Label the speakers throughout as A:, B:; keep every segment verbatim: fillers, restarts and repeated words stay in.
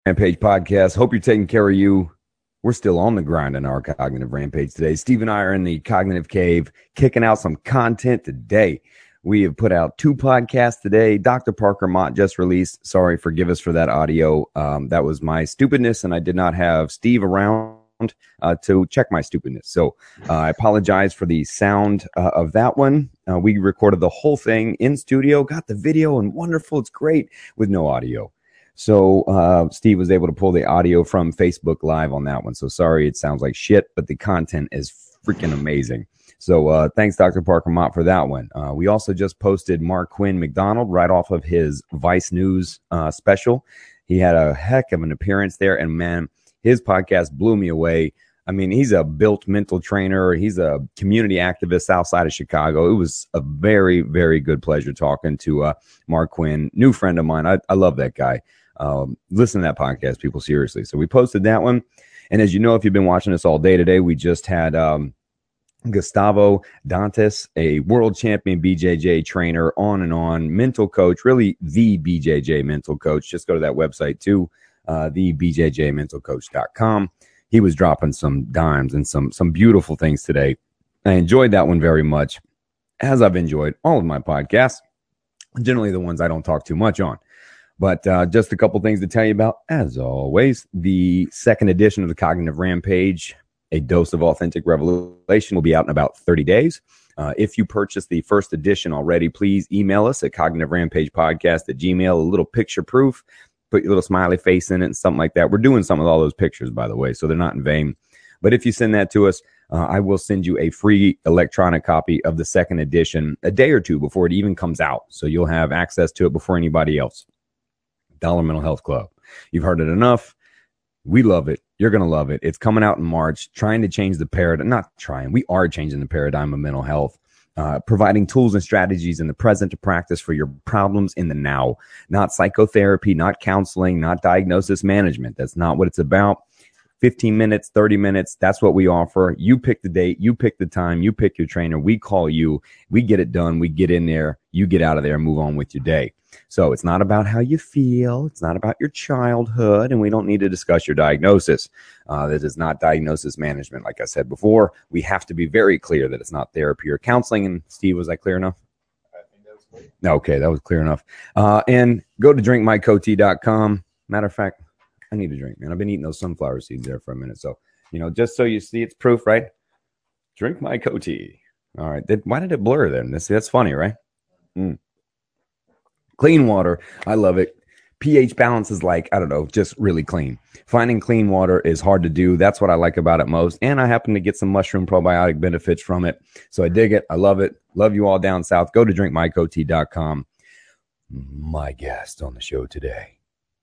A: Rampage podcast. Hope you're taking care of you. We're still on the grind in our cognitive rampage today. Steve and I are in the cognitive cave, kicking out some content today. We have put out two podcasts today. Doctor Parker Mott just released. Sorry, forgive us for that audio. Um, that was my stupidness, and I did not have Steve around uh, to check my stupidness. So uh, I apologize for the sound uh, of that one. Uh, we recorded the whole thing in studio, got the video, and wonderful. It's great with no audio. So uh, Steve was able to pull the audio from Facebook Live on that one. So sorry, it sounds like shit, but the content is freaking amazing. So uh, thanks, Doctor Parker Mott, for that one. Uh, we also just posted Mark Quinn McDonald right off of his Vice News uh, special. He had a heck of an appearance there, and man, his podcast blew me away. I mean, he's a built mental trainer. He's a community activist outside of Chicago. It was a very, very good pleasure talking to uh, Mark Quinn, new friend of mine. I, I love that guy. Um, listen to that podcast, people, seriously. So we posted that one. And as you know, if you've been watching us all day today, we just had um, Gustavo Dantas, a world champion B J J trainer, on and on, mental coach, really the B J J mental coach. Just go to that website too, uh, the b j j mental coach dot com. He was dropping some dimes and some, some beautiful things today. I enjoyed that one very much, as I've enjoyed all of my podcasts, generally the ones I don't talk too much on. But uh, just a couple things to tell you about. As always, the second edition of the Cognitive Rampage, A Dose of Authentic Revelation, will be out in about thirty days. Uh, if you purchased the first edition already, please email us at cognitive rampage podcast at gmail, a little picture proof, put your little smiley face in it and something like that. We're doing some with all those pictures, by the way, so they're not in vain. But if you send that to us, uh, I will send you a free electronic copy of the second edition a day or two before it even comes out. So you'll have access to it before anybody else. Dollar Mental Health Club. You've heard it enough. We love it. You're going to love it. It's coming out in March, trying to change the paradigm. Not trying. We are changing the paradigm of mental health, uh, providing tools and strategies in the present to practice for your problems in the now. Not psychotherapy, not counseling, not diagnosis management. That's not what it's about. fifteen minutes, thirty minutes. That's what we offer. You pick the date. You pick the time. You pick your trainer. We call you. We get it done. We get in there. You get out of there and move on with your day. So it's not about how you feel. It's not about your childhood, and we don't need to discuss your diagnosis. Uh, that is not diagnosis management. Like I said before, we have to be very clear that it's not therapy or counseling. And Steve, was I clear enough?
B: I think that was clear.
A: Okay, that was clear enough. Uh, and go to drink my coatee dot com. Matter of fact, I need a drink, man. I've been eating those sunflower seeds there for a minute. So, you know, just so you see it's proof, right? Drink my coatee. All right. Then why did it blur then? That's, that's funny, right? Mm. Clean water. I love it. pH balance is like, I don't know, just really clean. Finding clean water is hard to do. That's what I like about it most. And I happen to get some mushroom probiotic benefits from it. So I dig it. I love it. Love you all down south. Go to drink my coatee dot com. My guest on the show today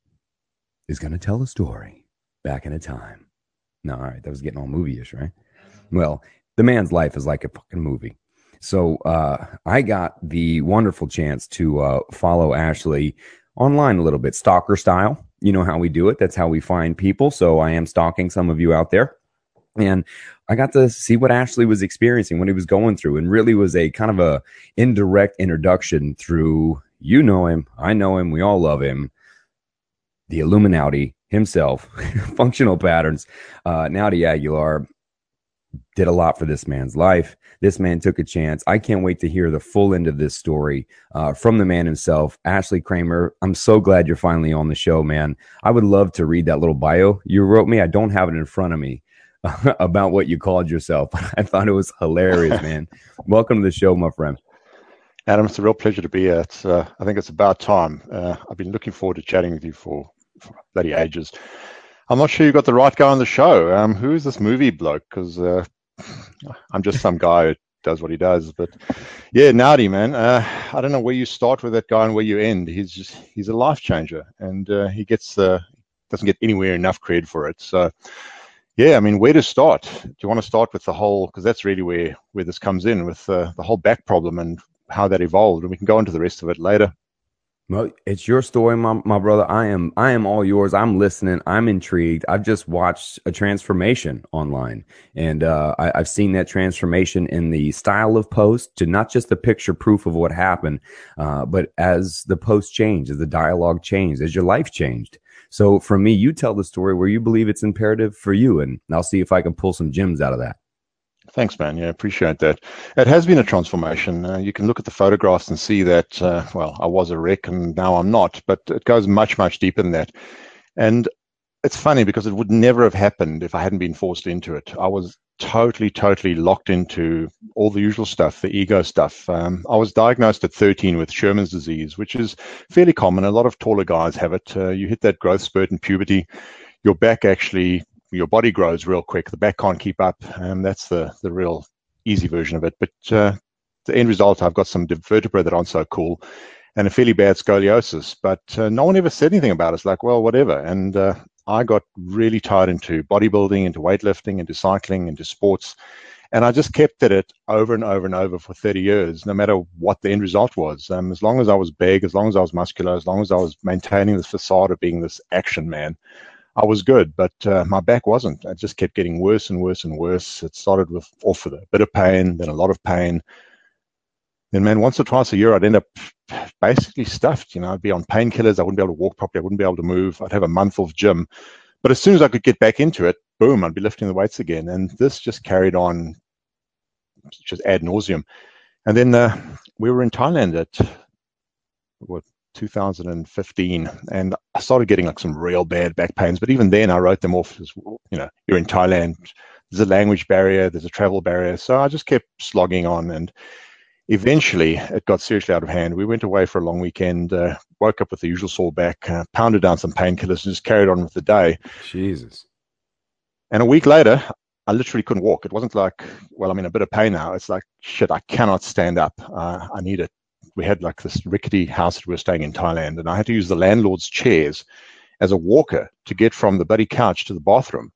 A: is going to tell a story back in a time. No, all right. That was getting all movie-ish, right? Well, the man's life is like a fucking movie. So uh, I got the wonderful chance to uh, follow Ashley online a little bit, stalker style. You know how we do it. That's how we find people. So I am stalking some of you out there. And I got to see what Ashley was experiencing, what he was going through, and really was a kind of a indirect introduction through, you know him, I know him, we all love him, the Illuminati himself, Functional Patterns. Uh, Naudi Aguilar did a lot for this man's life. This man took a chance. I can't wait to hear the full end of this story uh, from the man himself, Ashley Kramer. I'm so glad you're finally on the show, man. I would love to read that little bio you wrote me. I don't have it in front of me uh, about what you called yourself. I thought it was hilarious, man. Welcome to the show, my friend.
B: Adam, it's a real pleasure to be here. It's, uh, I think it's about time. Uh, I've been looking forward to chatting with you for, for bloody ages. I'm not sure you got the right guy on the show. Um, who is this movie bloke? Because uh, I'm just some guy who does what he does. But yeah, Naudi, man. Uh, I don't know where you start with that guy and where you end. He's just he's a life changer, and uh, he gets uh, doesn't get anywhere enough credit for it. So yeah, I mean, where to start? Do you want to start with the whole? Because that's really where where this comes in with uh, the whole back problem and how that evolved, and we can go into the rest of it later.
A: Well, it's your story, my, my brother. I am I am all yours. I'm listening. I'm intrigued. I've just watched a transformation online, and uh, I, I've seen that transformation in the style of post to not just the picture proof of what happened, uh, but as the post changed, as the dialogue changed, as your life changed. So for me, you tell the story where you believe it's imperative for you, and I'll see if I can pull some gems out of that.
B: Thanks, man. Yeah, appreciate that. It has been a transformation. Uh, you can look at the photographs and see that, uh, well, I was a wreck and now I'm not, but it goes much, much deeper than that. And it's funny because it would never have happened if I hadn't been forced into it. I was totally, totally locked into all the usual stuff, the ego stuff. Um, I was diagnosed at thirteen with Sherman's disease, which is fairly common. A lot of taller guys have it. Uh, you hit that growth spurt in puberty, your back actually, your body grows real quick. The back can't keep up. And that's the, the real easy version of it. But uh, the end result, I've got some vertebrae that aren't so cool and a fairly bad scoliosis. But uh, no one ever said anything about it. It's like, well, whatever. And uh, I got really tied into bodybuilding, into weightlifting, into cycling, into sports. And I just kept at it over and over and over for thirty years, no matter what the end result was. Um, as long as I was big, as long as I was muscular, as long as I was maintaining this facade of being this action man, I was good, but uh, my back wasn't. It just kept getting worse and worse and worse. It started with off with a bit of pain, then a lot of pain. Then, man, once or twice a year, I'd end up basically stuffed. You know, I'd be on painkillers. I wouldn't be able to walk properly. I wouldn't be able to move. I'd have a month off gym. But as soon as I could get back into it, boom, I'd be lifting the weights again. And this just carried on just ad nauseum. And then uh, we were in Thailand at, what, two thousand fifteen, and I started getting like some real bad back pains. But even then, I wrote them off as, you know, you're in Thailand. There's a language barrier. There's a travel barrier. So I just kept slogging on, and eventually it got seriously out of hand. We went away for a long weekend, uh, woke up with the usual sore back, uh, pounded down some painkillers, and just carried on with the day.
A: Jesus.
B: And a week later, I literally couldn't walk. It wasn't like, well, I'm in a bit of pain now. It's like, shit, I cannot stand up. Uh, I need it. We had like this rickety house that we were staying in Thailand, and I had to use the landlord's chairs as a walker to get from the bloody couch to the bathroom.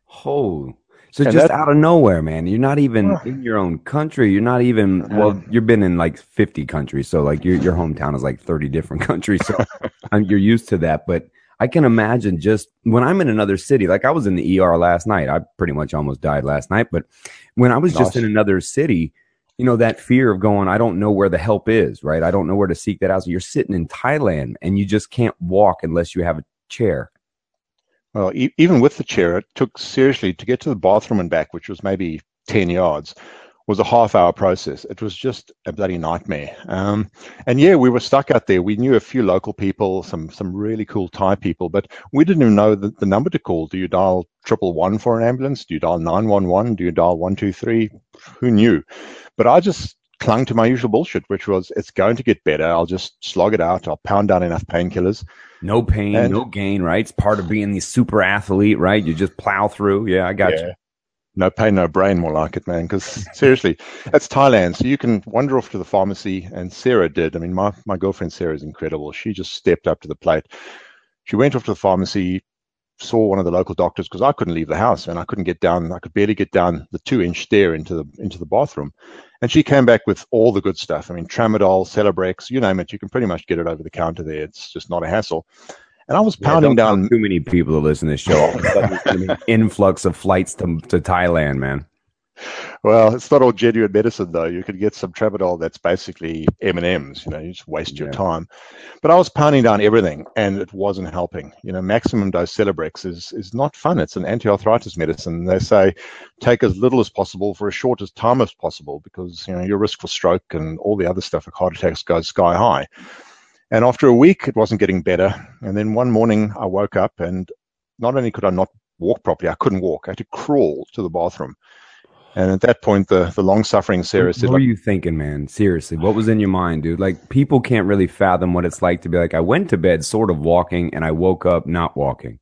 A: Oh, so
B: And
A: just
B: that-
A: out of nowhere, man. You're not even
B: Oh.
A: in your own country. You're not even, well, you've been in like fifty countries. So like your, your hometown is like thirty different countries. So um, you're used to that. But I can imagine just when I'm in another city, like I was in the E R last night. I pretty much almost died last night. But when I was just
B: Nice.
A: in another city, you know, that fear of going, I don't know where the help is, right? I don't know where to seek that out. So you're sitting in Thailand and you just can't walk unless you have a chair.
B: Well, e- even with the chair, it took seriously to get to the bathroom and back, which was maybe ten yards, was a half hour process. It was just a bloody nightmare. Um, and yeah, we were stuck out there. We knew a few local people, some some really cool Thai people, but we didn't even know the, the number to call. Do you dial triple one for an ambulance? Do you dial nine one one? Do you dial one two three? Who knew? But I just clung to my usual bullshit, which was, it's going to get better. I'll just slog it out. I'll pound down enough painkillers.
A: No pain,
B: And-
A: no gain, right? It's part of being the super athlete, right? You just plow through. Yeah, I got
B: Yeah.
A: you.
B: No pain, no brain, more like it, man. Because seriously, that's Thailand. So you can wander off to the pharmacy, and Sarah did. I mean, my, my girlfriend Sarah is incredible. She just stepped up to the plate. She went off to the pharmacy, saw one of the local doctors, because I couldn't leave the house and I couldn't get down. I could barely get down the two-inch stair into the into the bathroom. And she came back with all the good stuff. I mean, Tramadol, Celebrex, you name it. You can pretty much get it over the counter there. It's just not a hassle. And I was
A: Yeah,
B: pounding
A: don't tell
B: down.
A: too many people to listen to this show. All of a sudden, there's gonna be an influx of flights to, to Thailand, man.
B: Well, it's not all genuine medicine, though. You could get some Tramadol that's basically M and M's. You know, you just waste your
A: Yeah.
B: time. But I was pounding down everything, and it wasn't helping. You know, maximum dose Celebrex is is not fun. It's an anti-arthritis medicine. They say take as little as possible for as short as time as possible, because you know your risk for stroke and all the other stuff like heart attacks goes sky high. And after a week, it wasn't getting better. And then one morning, I woke up, and not only could I not walk properly, I couldn't walk. I had to crawl to the bathroom. And at that point, the, the long-suffering Sarah
A: What
B: said,
A: were
B: like,
A: you thinking, man? Seriously, what was in your mind, dude? Like, people can't really fathom what it's like to be like, I went to bed sort of walking, and I woke up not walking.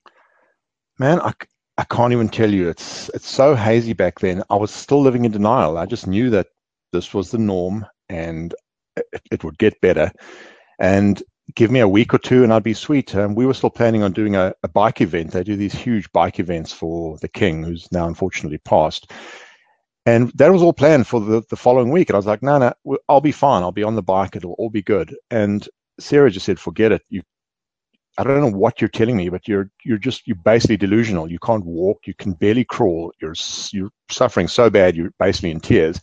B: man, I, I can't even tell you. It's it's so hazy back then. I was still living in denial. I just knew that this was the norm, and it, it would get better. And give me a week or two, and I'd be sweet. Um, we were still planning on doing a, a bike event. They do these huge bike events for the king, who's now unfortunately passed. And that was all planned for the, the following week. And I was like, no, no, I'll be fine. I'll be on the bike. It'll all be good. And Sarah just said, forget it. You, I don't know what you're telling me, but you're you're just you're basically delusional. You can't walk. You can barely crawl. You're you're suffering so bad. You're basically in tears.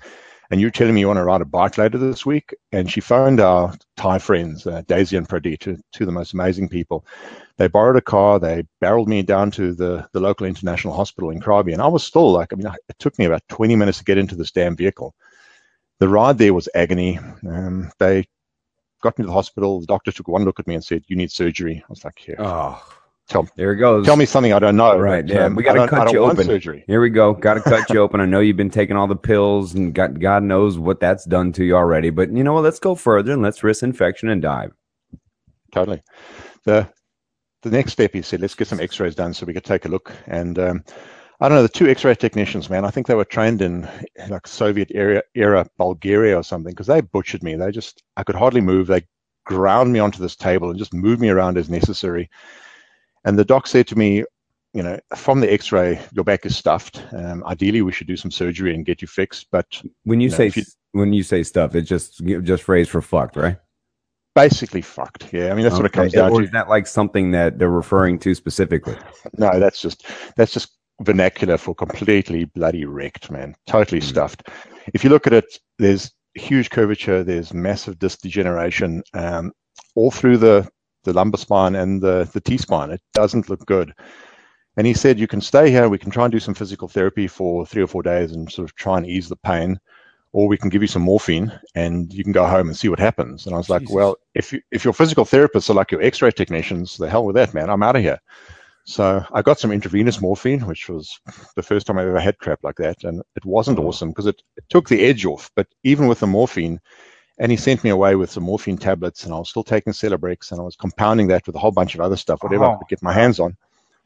B: and you're telling me you want to ride a bike later this week? And she phoned our Thai friends, uh, Daisy and Pradeep, two, two of the most amazing people. They borrowed a car. They barreled me down to the, the local international hospital in Krabi. And I was still like, I mean, it took me about twenty minutes to get into this damn vehicle. The ride there was agony. Um, they got me to the hospital. The doctor took one look at me and said, "You need surgery." I was like, "Yeah."
A: Oh,
B: tell,
A: there it goes.
B: Tell me something I don't know.
A: Right.
B: But,
A: Yeah.
B: um,
A: We got to cut you open.
B: Surgery.
A: Here we go. Got to cut you open. I know you've been taking all the pills and got, God knows what that's done to you already. But you know what? Let's go further and let's risk infection and dive.
B: Totally. The the next step, he said, let's get some x-rays done so we could take a look. And um, I don't know, the two x-ray technicians, man, I think they were trained in like Soviet era, era Bulgaria or something, because they butchered me. They just, I could hardly move. They ground me onto this table and just moved me around as necessary. And the doc said to me, you know, from the x-ray, your back is stuffed. Um, ideally, we should do some surgery and get you fixed. But
A: when you, you know, say, you, when you say stuff, it's just, just phrase for fucked, right?
B: Basically fucked. Yeah. I mean, that's okay. what it comes down
A: or
B: to.
A: Is that like something that they're referring to specifically?
B: No, that's just, that's just vernacular for completely bloody wrecked, man. Totally mm. stuffed. If you look at it, there's huge curvature, there's massive disc degeneration, um, all through the, the lumbar spine and the, the T-spine. It doesn't look good. And he said, you can stay here, we can try and do some physical therapy for three or four days and sort of try and ease the pain, or we can give you some morphine and you can go home and see what happens. And I was Jesus. like, well, if you, if your physical therapists are like your x-ray technicians, the hell with that, man, I'm out of here. So I got some intravenous morphine, which was the first time I ever had crap like that. And it wasn't oh. awesome because it, it took the edge off. But even with the morphine, and he sent me away with some morphine tablets, and I was still taking Celebrex, and I was compounding that with a whole bunch of other stuff, whatever oh. I could get my hands on.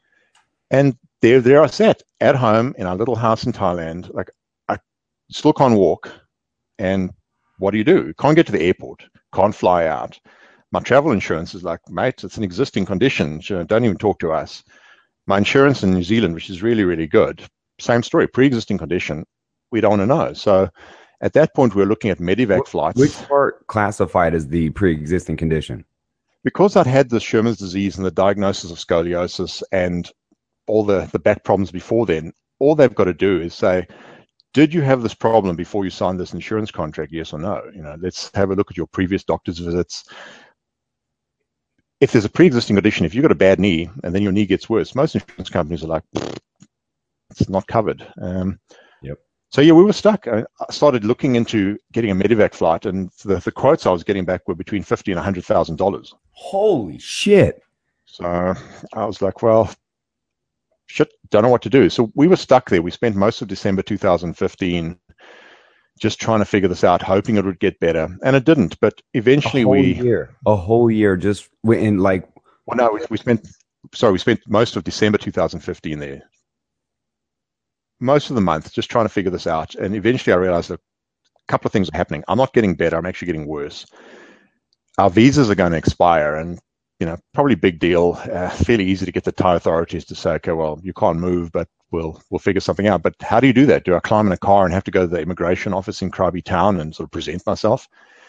B: And there, there I sat at home in our little house in Thailand. Like, I still can't walk. And what do you do? Can't get to the airport. Can't fly out. My travel insurance is like, mate, it's an existing condition. Don't even talk to us. My insurance in New Zealand, which is really, really good, same story, pre-existing condition. We don't want to know. So at that point, we we're looking at Medivac flights.
A: Which part classified as the pre-existing condition?
B: Because I'd had the Schirmer's disease and the diagnosis of scoliosis and all the, the back problems before then, all they've got to do is say, did you have this problem before you signed this insurance contract, yes or no? You know, let's have a look at your previous doctor's visits. If there's a pre-existing condition, if you've got a bad knee and then your knee gets worse, most insurance companies are like, it's not covered. Um,
A: yep.
B: So, yeah, we were stuck. I started looking into getting a Medivac flight, and the, the quotes I was getting back were between fifty thousand dollars and one hundred thousand dollars.
A: Holy shit.
B: So I was like, well, shit, don't know what to do. So we were stuck there. We spent most of December two thousand fifteen just trying to figure this out, hoping it would get better. And it didn't. But eventually
A: a whole
B: we...
A: year. A whole year just in like...
B: Well, no, we, we spent... Sorry, we spent most of December two thousand fifteen there. Most of the month just trying to figure this out. And eventually I realized that a couple of things are happening. I'm not getting better. I'm actually getting worse. Our visas are going to expire. And, you know, probably big deal. Uh, fairly easy to get the Thai authorities to say, okay, well, you can't move, but we'll we'll figure something out. But how do you do that? Do I climb in a car and have to go to the immigration office in Krabi town and sort of present myself?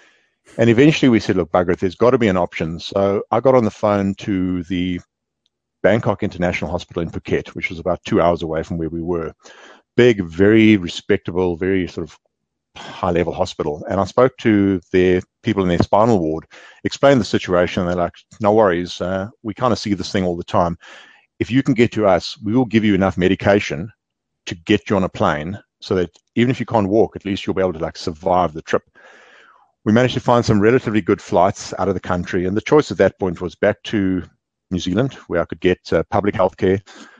B: And eventually we said, look, bugger it, there's got to be an option. So I got on the phone to the Bangkok International Hospital in Phuket, which was about two hours away from where we were. Big, very respectable, very sort of high-level hospital. And I spoke to their people in their spinal ward, explained the situation, and they're like, no worries, uh, we kind of see this thing all the time. If you can get to us, we will give you enough medication to get you on a plane so that even if you can't walk, at least you'll be able to like survive the trip. We managed to find some relatively good flights out of the country. And the choice at that point was back to New Zealand, where I could get uh, public health care,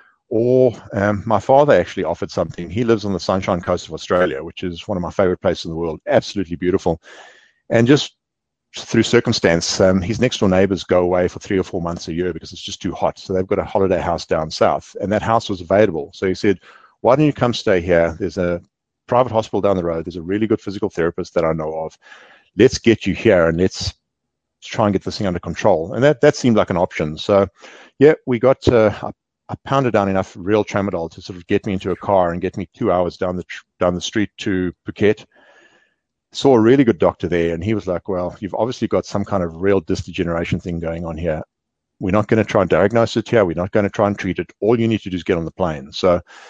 B: or um, my father actually offered something. He lives on the Sunshine Coast of Australia, which is one of my favorite places in the world. Absolutely beautiful. And just through circumstance, um, his next door neighbors go away for three or four months a year because it's just too hot. So they've got a holiday house down south, and that house was available. So he said, why don't you come stay here? There's a private hospital down the road. There's a really good physical therapist that I know of. Let's get you here and let's try and get this thing under control. And that, that seemed like an option. So yeah, we got, uh, I, I pounded down enough real tramadol to sort of get me into a car and get me two hours down the, down the street to Phuket. Saw a really good doctor there, and he was like, well, you've obviously got some kind of real disc degeneration thing going on here. We're not going to try and diagnose it here. We're not going to try and treat it. All you need to do is get on the plane. So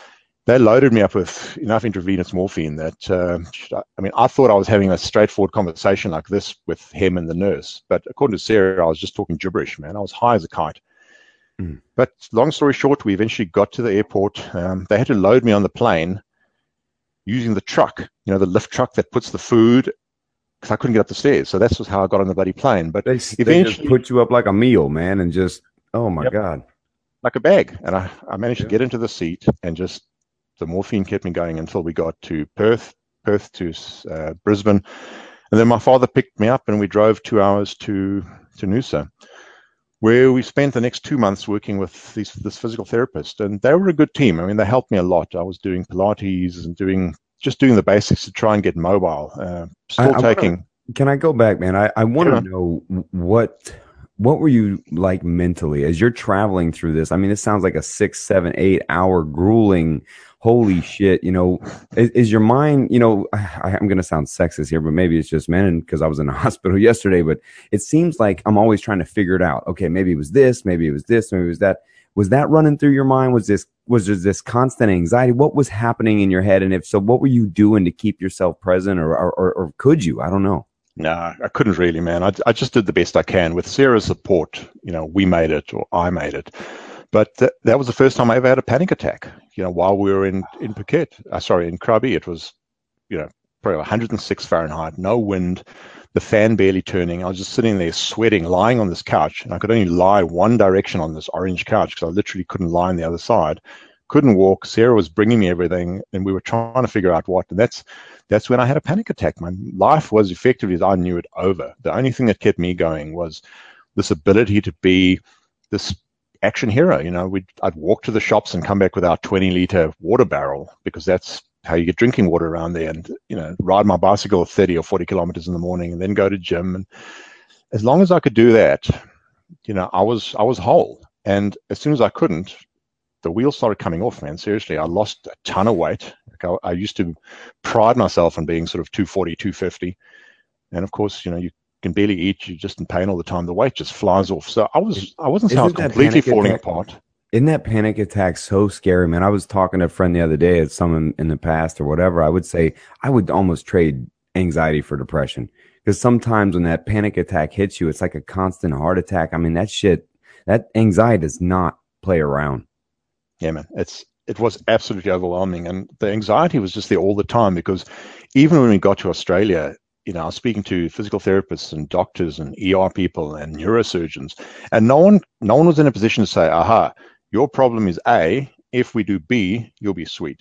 B: they loaded me up with enough intravenous morphine that, uh, I mean, I thought I was having a straightforward conversation like this with him and the nurse. But according to Sarah, I was just talking gibberish, man. I was high as a kite. Mm. But long story short, we eventually got to the airport. Um, they had to load me on the plane using the truck, you know, the lift truck that puts the food, because I couldn't get up the stairs. So that's how I got on the bloody plane. But
A: they,
B: eventually,
A: they just put you up like a meal, man, and just, oh my
B: yep,
A: God.
B: Like a bag. And I, I managed
A: yeah.
B: to get into the seat, and just the morphine kept me going until we got to Perth, Perth to uh, Brisbane. And then my father picked me up and we drove two hours to, to Noosa, where we spent the next two months working with these, this physical therapist. And they were a good team. I mean, they helped me a lot. I was doing Pilates and doing just doing the basics to try and get mobile. Uh, still
A: I, I
B: taking.
A: Wanna, can I go back, man? I, I want to yeah. know what what were you like mentally as you're traveling through this? I mean, it sounds like a six, seven, eight hour grueling. Holy shit! You know, is, is your mind? You know, I, I'm going to sound sexist here, but maybe it's just men because I was in the hospital yesterday. But it seems like I'm always trying to figure it out. Okay, maybe it was this, maybe it was this, maybe it was that. Was that running through your mind? Was this was there this constant anxiety? What was happening in your head? And if so, what were you doing to keep yourself present, or or, or, or could you? I don't know.
B: No, I couldn't really, man. I, I just did the best I can with Sarah's support. You know, we made it, or I made it. But th- that was the first time I ever had a panic attack. You know, while we were in in Phuket, uh, sorry, in Krabi, it was, you know, probably one hundred six Fahrenheit, no wind, the fan barely turning. I was just sitting there sweating, lying on this couch, and I could only lie one direction on this orange couch because I literally couldn't lie on the other side. Couldn't walk. Sarah was bringing me everything, and we were trying to figure out what. And that's that's when I had a panic attack. My life was effectively, I knew it over. The only thing that kept me going was this ability to be this action hero. You know, we'd I'd walk to the shops and come back with our twenty liter water barrel, because that's how you get drinking water around there, and, you know, ride my bicycle thirty or forty kilometers in the morning and then go to gym. And as long as I could do that, you know, I was I was whole. And as soon as I couldn't, the wheels started coming off, man. Seriously, I lost a ton of weight. Like I, I used to pride myself on being sort of two forty, two fifty. And of course, you know, you can barely eat. You're just in pain all the time. The weight just flies off. So I was, I wasn't saying I was completely falling
A: attack,
B: apart.
A: Isn't that panic attack so scary, man? I was talking to a friend the other day, at someone in the past or whatever. I would say I would almost trade anxiety for depression, because sometimes when that panic attack hits you, it's like a constant heart attack. I mean, that shit, that anxiety does not play around.
B: Yeah, man, it's it was absolutely overwhelming, and the anxiety was just there all the time, because even when we got to Australia, you know, I was speaking to physical therapists and doctors and E R people and neurosurgeons, and no one no one was in a position to say, "Aha, your problem is A. If we do B, you'll be sweet."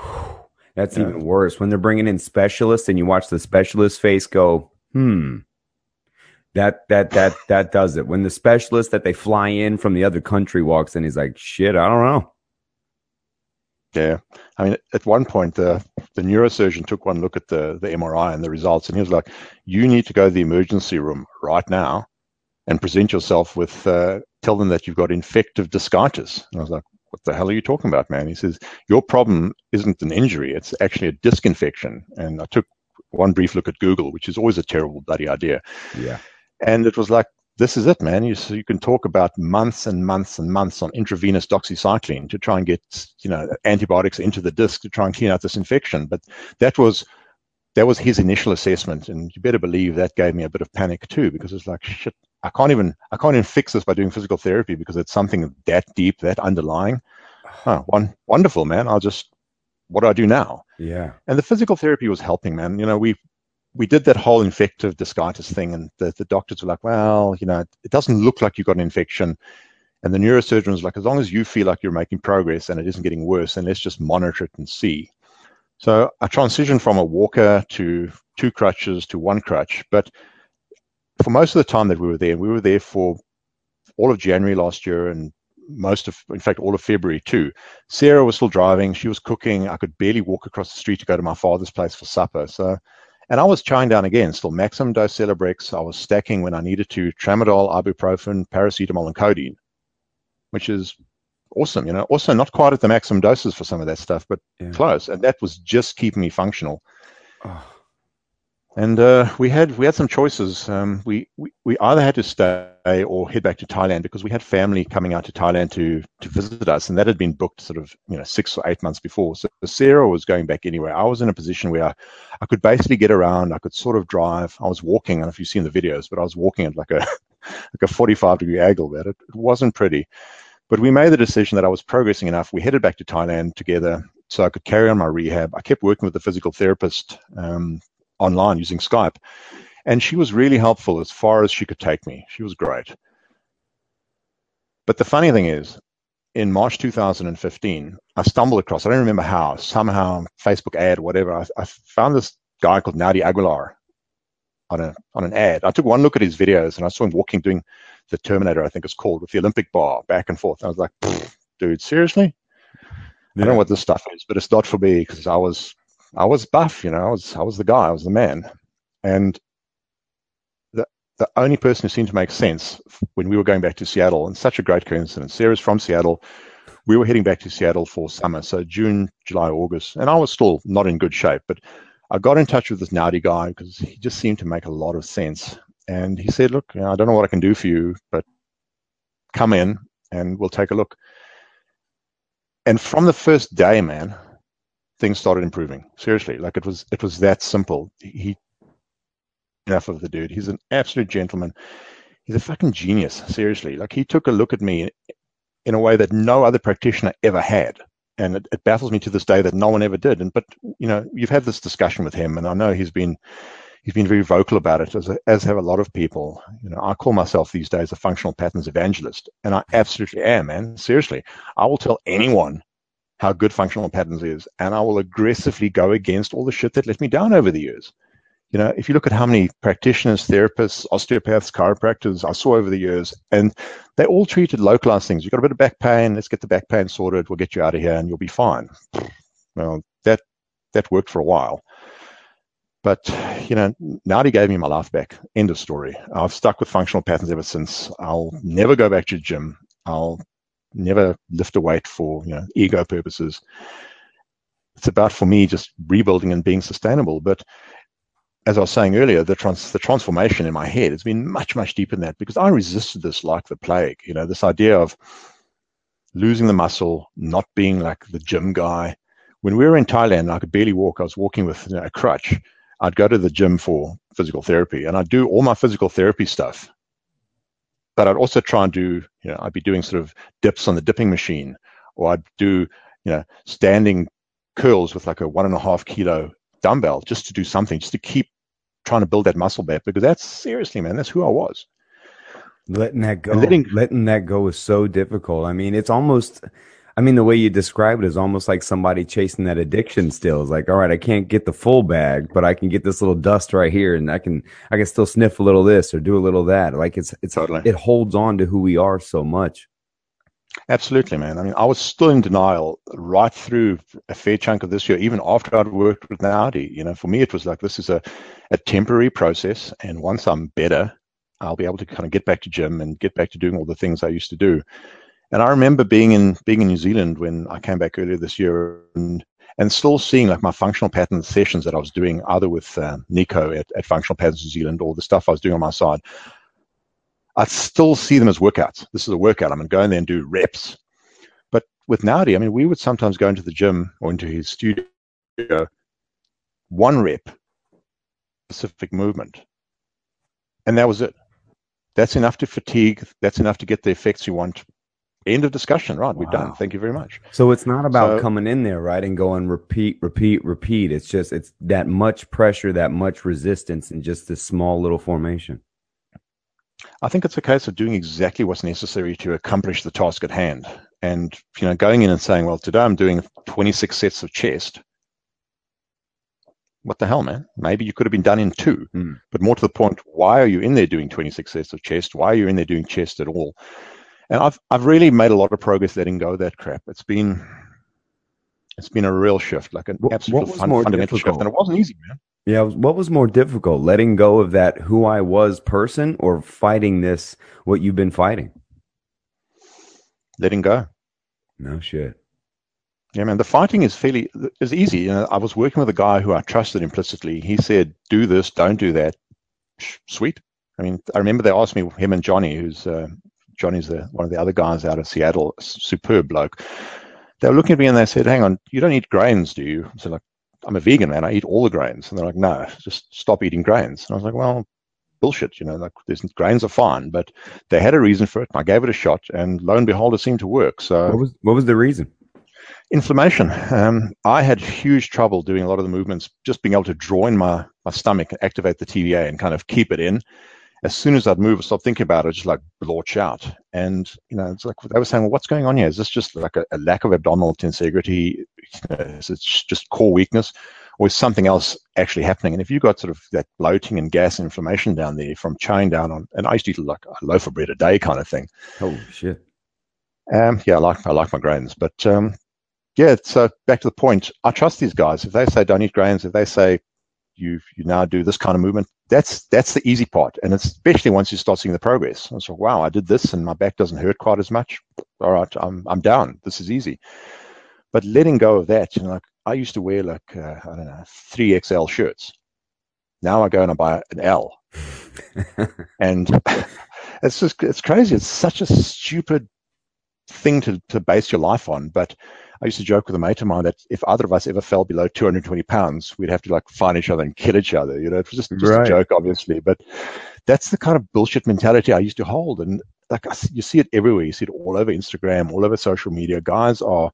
A: That's yeah. even worse when they're bringing in specialists, and you watch the specialist face go, "Hmm." That that that that does it. When the specialist that they fly in from the other country walks in, he's like, "Shit, I don't know."
B: Yeah, I mean, at one point, the the neurosurgeon took one look at the the M R I and the results, and he was like, "You need to go to the emergency room right now and present yourself with, uh, tell them that you've got infective discitis." And I was like, "What the hell are you talking about, man?" He says, "Your problem isn't an injury; it's actually a disc infection." And I took one brief look at Google, which is always a terrible bloody idea.
A: Yeah,
B: and it was like, this is it, man. You so you can talk about months and months and months on intravenous doxycycline to try and get, you know, antibiotics into the disc to try and clean out this infection. But that was that was his initial assessment, and you better believe that gave me a bit of panic too, because it's like, shit, I can't even I can't even fix this by doing physical therapy, because it's something that deep, that underlying. Oh, one wonderful, man. I'll just what do I do now?
A: Yeah.
B: And the physical therapy was helping, man. You know, we. We did that whole infective discitis thing, and the, the doctors were like, well, you know, it doesn't look like you've got an infection. And the neurosurgeon was like, as long as you feel like you're making progress and it isn't getting worse, then let's just monitor it and see. So I transitioned from a walker to two crutches to one crutch. But for most of the time that we were there, we were there for all of January last year and most of, in fact, all of February too. Sarah was still driving. She was cooking. I could barely walk across the street to go to my father's place for supper. So And I was chowing down again, still maximum dose Celebrex. I was stacking when I needed to, tramadol, ibuprofen, paracetamol, and codeine, which is awesome. You know, also not quite at the maximum doses for some of that stuff, but yeah. close. And that was just keeping me functional. Oh. And uh, we had we had some choices. Um, we, we we either had to stay or head back to Thailand because we had family coming out to Thailand to to visit us, and that had been booked sort of you know six or eight months before. So Sarah was going back anyway. I was in a position where I, I could basically get around. I could sort of drive. I was walking. I don't know if you've seen the videos, but I was walking at like a like a forty-five degree angle. There, it, it wasn't pretty. But we made the decision that I was progressing enough. We headed back to Thailand together so I could carry on my rehab. I kept working with the physical therapist. Um, online using Skype. And she was really helpful as far as she could take me. She was great. But the funny thing is, in March two thousand fifteen, I stumbled across, I don't remember how, somehow Facebook ad, whatever. I, I found this guy called Naudi Aguilar on a on an ad. I took one look at his videos and I saw him walking, doing the Terminator, I think it's called, with the Olympic bar back and forth. I was like, dude, seriously? Yeah. I don't know what this stuff is, but it's not for me because I was I was buff, you know, I was I was the guy, I was the man. And the the only person who seemed to make sense when we were going back to Seattle, and such a great coincidence. Sarah's from Seattle. We were heading back to Seattle for summer, so June, July, August, and I was still not in good shape, but I got in touch with this Naudi guy because he just seemed to make a lot of sense. And he said, look, you know, I don't know what I can do for you, but come in and we'll take a look. And from the first day, man, things started improving. Seriously, like it was it was that simple. He enough of the dude. He's an absolute gentleman. He's a fucking genius. Seriously, like he took a look at me in a way that no other practitioner ever had, and it, it baffles me to this day that no one ever did. And but you know, you've had this discussion with him, and I know he's been he's been very vocal about it, as as have a lot of people. You know, I call myself these days a functional patterns evangelist, and I absolutely am, man. Seriously, I will tell anyone how good functional patterns is, and I will aggressively go against all the shit that let me down over the years. You know, if you look at how many practitioners, therapists, osteopaths, chiropractors I saw over the years, and they all treated localized things. You've got a bit of back pain, let's get the back pain sorted, we'll get you out of here and you'll be fine. Well, that that worked for a while. But, you know, Naudi gave me my life back. End of story. I've stuck with functional patterns ever since. I'll never go back to the gym. I'll never lift a weight for, you know, ego purposes. It's about, for me, just rebuilding and being sustainable. But as I was saying earlier, the trans the transformation in my head has been much, much deeper than that, because I resisted this like the plague. You know, this idea of losing the muscle, not being like the gym guy. When we were in Thailand, I could barely walk. I was walking with, you know, a crutch. I'd go to the gym for physical therapy, and I'd do all my physical therapy stuff. But I'd also try and do, you know, I'd be doing sort of dips on the dipping machine, or I'd do, you know, standing curls with like a one and a half kilo dumbbell just to do something, just to keep trying to build that muscle back, because that's, seriously, man, that's who I was.
A: Letting that go, letting, letting that go is so difficult. I mean, it's almost, I mean, the way you describe it is almost like somebody chasing that addiction still. It's like, all right, I can't get the full bag, but I can get this little dust right here, and I can, I can still sniff a little this or do a little that. Like it's, it's, totally. It holds on to who we are so much.
B: Absolutely, man. I mean, I was still in denial right through a fair chunk of this year, even after I'd worked with Naudi. You know, for me, it was like, this is a, a temporary process, and once I'm better, I'll be able to kind of get back to gym and get back to doing all the things I used to do. And I remember being in being in New Zealand when I came back earlier this year, and and still seeing like my functional patterns sessions that I was doing either with uh, Nico at, at Functional Patterns New Zealand, or the stuff I was doing on my side. I still see them as workouts. This is a workout. I'm going to go in there and do reps. But with Naudi, I mean, we would sometimes go into the gym or into his studio, one rep, specific movement, and that was it. That's enough to fatigue. That's enough to get the effects you want. End of discussion. Right, we're wow. done. Thank you very much.
A: So it's not about so, coming in there, right, and going repeat, repeat, repeat. It's just, it's that much pressure, that much resistance, and just this small little formation.
B: I think it's a case of doing exactly what's necessary to accomplish the task at hand. And, you know, going in and saying, well, today I'm doing twenty-six sets of chest. What the hell, man? Maybe you could have been done in two. Mm. But more to the point, why are you in there doing twenty-six sets of chest? Why are you in there doing chest at all? And I've I've really made a lot of progress letting go of that crap. It's been it's been a real shift, like an what, absolute what fun, fundamental difficult? shift. And it wasn't easy, man.
A: Yeah, what was more difficult, letting go of that who I was person, or fighting this, what you've been fighting?
B: Letting go.
A: No shit.
B: Yeah, man, the fighting is fairly is easy. You know, I was working with a guy who I trusted implicitly. He said, "Do this, don't do that." Sweet. I mean, I remember they asked me, him and Johnny, who's uh, Johnny's the, one of the other guys out of Seattle, superb bloke. They were looking at me and they said, "Hang on, you don't eat grains, do you?" I said, "Like, I'm a vegan, man. I eat all the grains." And they're like, "No, just stop eating grains." And I was like, "Well, bullshit, you know, like there's grains are fine," but they had a reason for it. I gave it a shot, and lo and behold, it seemed to work. So,
A: What was what was the reason?
B: inflammation. Um, I had huge trouble doing a lot of the movements, just being able to draw in my, my stomach and activate the T V A and kind of keep it in. As soon as I'd move or stop thinking about it, just like launch out. And, you know, it's like they were saying, well, what's going on here? Is this just like a, a lack of abdominal tensegrity? Is it just core weakness? Or is something else actually happening? And if you've got sort of that bloating and gas and inflammation down there from chowing down on, and I used to eat like a loaf of bread a day kind of thing.
A: Holy shit.
B: Um, yeah, I like, I like my grains, but, um, yeah, so back to the point, I trust these guys. If they say don't eat grains, if they say you you now do this kind of movement, that's that's the easy part. And it's especially once you start seeing the progress. I was like, wow, I did this and my back doesn't hurt quite as much. All right, I'm I'm down. This is easy. But letting go of that, you know, like I used to wear like uh, I don't know three X L shirts. Now I go and I buy an L, and it's just it's crazy. It's such a stupid thing to to base your life on, but I used to joke with a mate of mine that if either of us ever fell below two hundred twenty pounds, we'd have to like find each other and kill each other. You know, it was just, just right. a joke, obviously, but that's the kind of bullshit mentality I used to hold. And like you see it everywhere. You see it all over Instagram, all over social media. Guys are,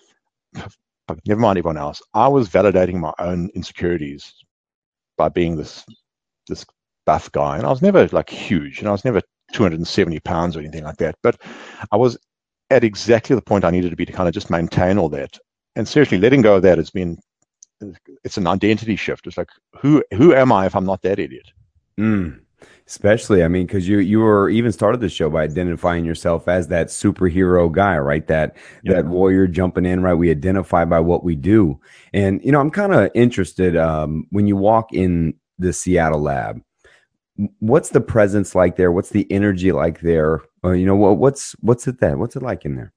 B: never mind everyone else. I was validating my own insecurities by being this this buff guy, and I was never like huge. You know, I was never two hundred seventy pounds or anything like that, but I was at exactly the point I needed to be to kind of just maintain all that. And seriously, letting go of that has been, it's an identity shift. It's like, who who am I if I'm not that idiot?
A: Mm. Especially, I mean, because you you were even started the show by identifying yourself as that superhero guy, right? That yeah. that warrior jumping in, right? We identify by what we do. And, you know, I'm kind of interested um, when you walk in the Seattle lab, what's the presence like there? What's the energy like there? Uh, you know, what, what's what's it that? What's it like in there?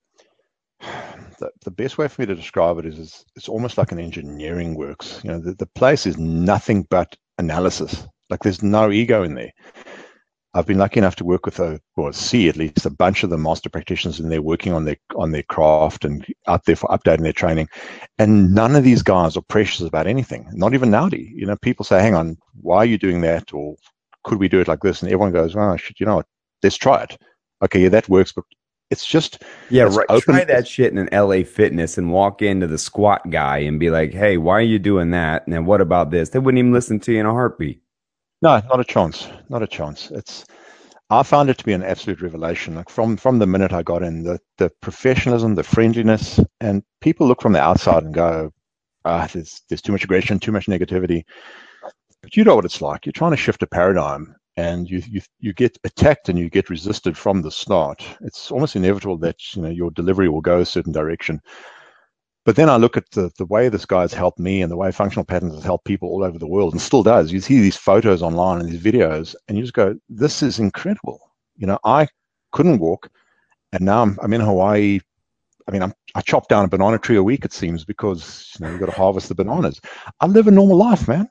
B: The, the best way for me to describe it is, is it's almost like an engineering works. You know, the, the place is nothing but analysis. Like there's no ego in there. I've been lucky enough to work with a, or see at least a bunch of the master practitioners, and they're working on their on their craft and out there for updating their training. And none of these guys are precious about anything. Not even Naudi. You know, people say, "Hang on, why are you doing that?" Or could we do it like this? And everyone goes, "Oh, shit, you know what? Let's try it." Okay, yeah, that works, but it's just
A: yeah,
B: it's
A: right.
B: Open.
A: Try that shit in an L A Fitness and walk into the squat guy and be like, "Hey, why are you doing that? And then what about this?" They wouldn't even listen to you in a heartbeat.
B: No, not a chance. Not a chance. It's I found it to be an absolute revelation. Like from from the minute I got in, the the professionalism, the friendliness, and people look from the outside and go, "Ah, there's there's too much aggression, too much negativity." But you know what it's like. You're trying to shift a paradigm, and you you you get attacked and you get resisted from the start. It's almost inevitable that you know your delivery will go a certain direction. But then I look at the, the way this guy's helped me and the way Functional Patterns has helped people all over the world and still does. You see these photos online and these videos, and you just go, this is incredible. You know, I couldn't walk, and now I'm, I'm in Hawaii. I mean, I'm, I chop down a banana tree a week, it seems, because you know, you've got to harvest the bananas. I live a normal life, man.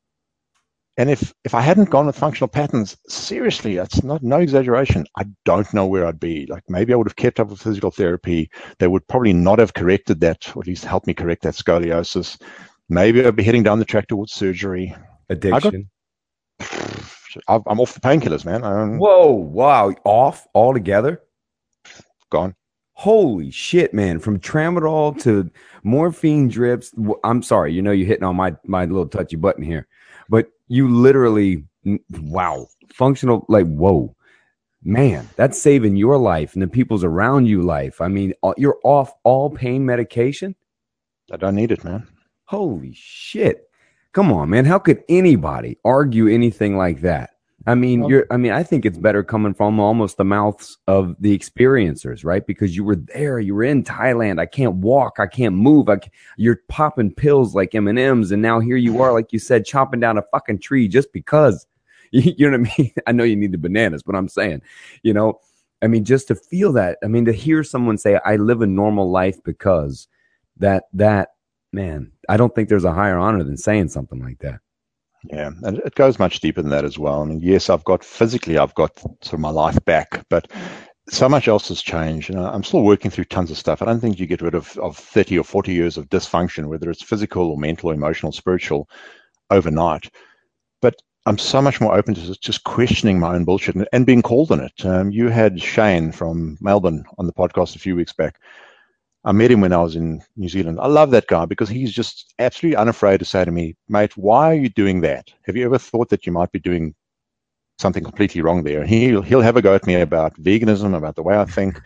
B: And if, if I hadn't gone with Functional Patterns, seriously, that's not no exaggeration, I don't know where I'd be. Like maybe I would have kept up with physical therapy. They would probably not have corrected that, or at least helped me correct that scoliosis. Maybe I'd be heading down the track towards surgery.
A: Addiction.
B: I got, I'm off the painkillers, man. I'm,
A: Whoa, wow. Off altogether?
B: Gone.
A: Holy shit, man. From tramadol to morphine drips. I'm sorry, you know you're hitting on my, my little touchy button here. But you literally, wow, functional, like, whoa, man, that's saving your life and the people's around you life. I mean, you're off all pain medication?
B: I don't need it, man.
A: Holy shit. Come on, man. How could anybody argue anything like that? I mean, you're, I mean, I think it's better coming from almost the mouths of the experiencers, right? Because you were there, you were in Thailand. I can't walk, I can't move. I can't, you're popping pills like M and M's, and now here you are, like you said, chopping down a fucking tree just because. You, you know what I mean? I know you need the bananas, but I'm saying, you know, I mean, just to feel that. I mean, to hear someone say, "I live a normal life because," that that man, I don't think there's a higher honor than saying something like that.
B: Yeah, and it goes much deeper than that as well. I mean, yes, I've got physically, I've got sort of my life back, but so much else has changed. You know, I'm still working through tons of stuff. I don't think you get rid of, of thirty or forty years of dysfunction, whether it's physical or mental or emotional, spiritual, overnight. But I'm so much more open to just questioning my own bullshit and, and being called on it. Um, you had Shane from Melbourne on the podcast a few weeks back. I met him when I was in New Zealand. I love that guy because he's just absolutely unafraid to say to me, mate, why are you doing that? Have you ever thought that you might be doing something completely wrong there? And he'll, he'll have a go at me about veganism, about the way I think.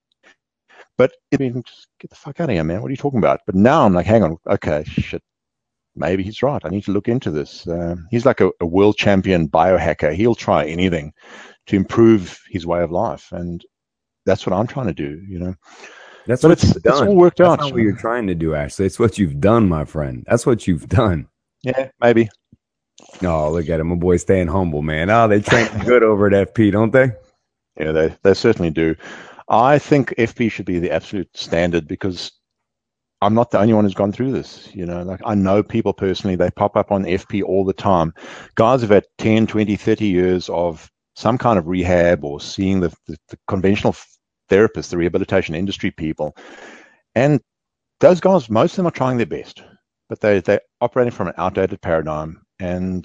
B: But I mean, just get the fuck out of here, man. What are you talking about? But now I'm like, hang on, okay, shit. Maybe he's right. I need to look into this. Uh, he's like a, a world champion biohacker. He'll try anything to improve his way of life. And that's what I'm trying to do, you know.
A: That's
B: but
A: what
B: it's,
A: you've done.
B: It's all worked
A: That's
B: out.
A: That's not what you're trying to do, Ashley. It's what you've done, my friend. That's what you've done.
B: Yeah, maybe.
A: Oh, look at him. My boy staying humble, man. Oh, they train good over at F P, don't they?
B: Yeah, they, they certainly do. I think F P should be the absolute standard because I'm not the only one who's gone through this. You know, like I know people personally, they pop up on F P all the time. Guys have had ten, twenty, thirty years of some kind of rehab or seeing the, the, the conventional therapists, the rehabilitation industry people. And those guys, most of them are trying their best, but they, they're operating from an outdated paradigm and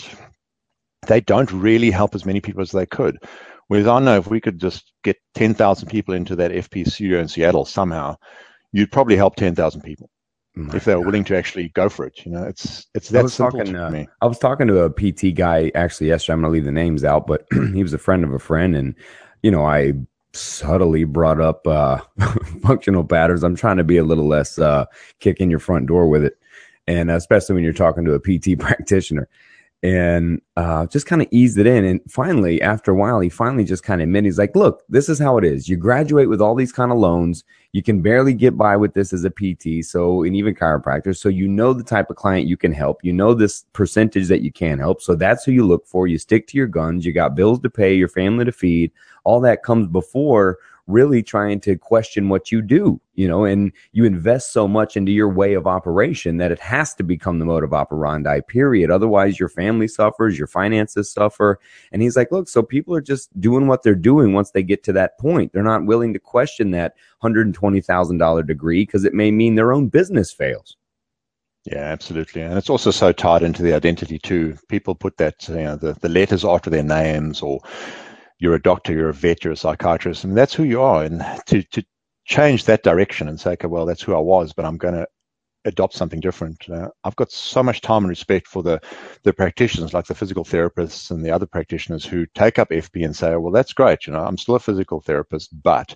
B: they don't really help as many people as they could. Whereas I know if we could just get ten thousand people into that F P studio in Seattle somehow, you'd probably help ten thousand people oh if they were God. willing to actually go for it. You know, it's it's that
A: I was
B: simple
A: talking,
B: to
A: uh,
B: me.
A: I was talking to a P T guy actually yesterday. I'm going to leave the names out, but he was a friend of a friend. And, you know, I subtly brought up uh, functional patterns. I'm trying to be a little less uh, kick in your front door with it. And especially when you're talking to a P T practitioner. And uh, just kind of eased it in. And finally, after a while, he finally just kind of admitted, he's like, look, this is how it is. You graduate with all these kind of loans. You can barely get by with this as a P T. So, and even chiropractor. So you know the type of client you can help. You know this percentage that you can help. So that's who you look for. You stick to your guns. You got bills to pay, your family to feed. All that comes before really trying to question what you do, you know, and you invest so much into your way of operation that it has to become the modus operandi, period. Otherwise, your family suffers, your finances suffer. And he's like, look, so people are just doing what they're doing once they get to that point. They're not willing to question that one hundred twenty thousand dollars degree because it may mean their own business fails.
B: Yeah, absolutely. And it's also so tied into the identity too. People put that, you know, the, the letters after their names, or you're a doctor, you're a vet, you're a psychiatrist, and that's who you are. And to to change that direction and say, okay, well, that's who I was, but I'm going to adopt something different. Uh, I've got so much time and respect for the the practitioners, like the physical therapists and the other practitioners who take up F P and say, well, that's great. You know, I'm still a physical therapist, but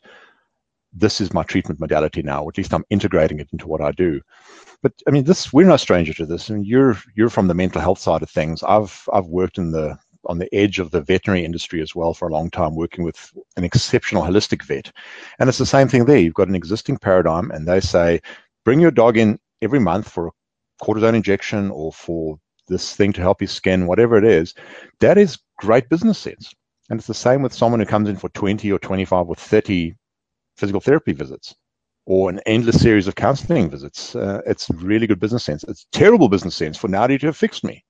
B: this is my treatment modality now. Or at least I'm integrating it into what I do. But I mean, this we're no stranger to this. I mean, you're you're from the mental health side of things. I've I've worked in the on the edge of the veterinary industry as well for a long time, working with an exceptional holistic vet. And it's the same thing there. You've got an existing paradigm and they say, bring your dog in every month for a cortisone injection or for this thing to help his skin, whatever it is. That is great business sense. And it's the same with someone who comes in for twenty or twenty-five or thirty physical therapy visits or an endless series of counseling visits. Uh, it's really good business sense. It's terrible business sense for Naudi to have fixed me.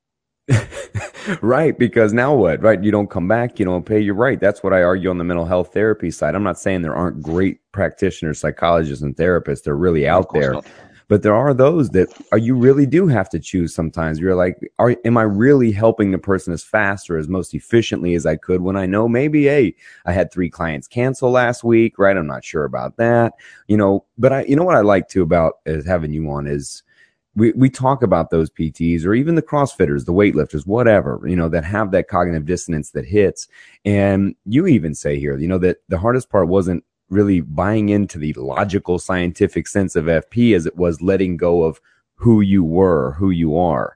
A: Right, because now what, right? You don't come back, you don't pay. You're right. That's what I argue on the mental health therapy side. I'm not saying there aren't great practitioners, psychologists, and therapists. They're really out there. Not. But there are those that are, you really do have to choose sometimes. You're like, are, am I really helping the person as fast or as most efficiently as I could when I know maybe, hey, I had three clients cancel last week, right? I'm not sure about that, you know. But I, you know what I like to about is having you on is we we talk about those P Ts or even the CrossFitters, the weightlifters, whatever, you know, that have that cognitive dissonance that hits. And you even say here, you know, that the hardest part wasn't really buying into the logical scientific sense of F P as it was letting go of who you were, who you are.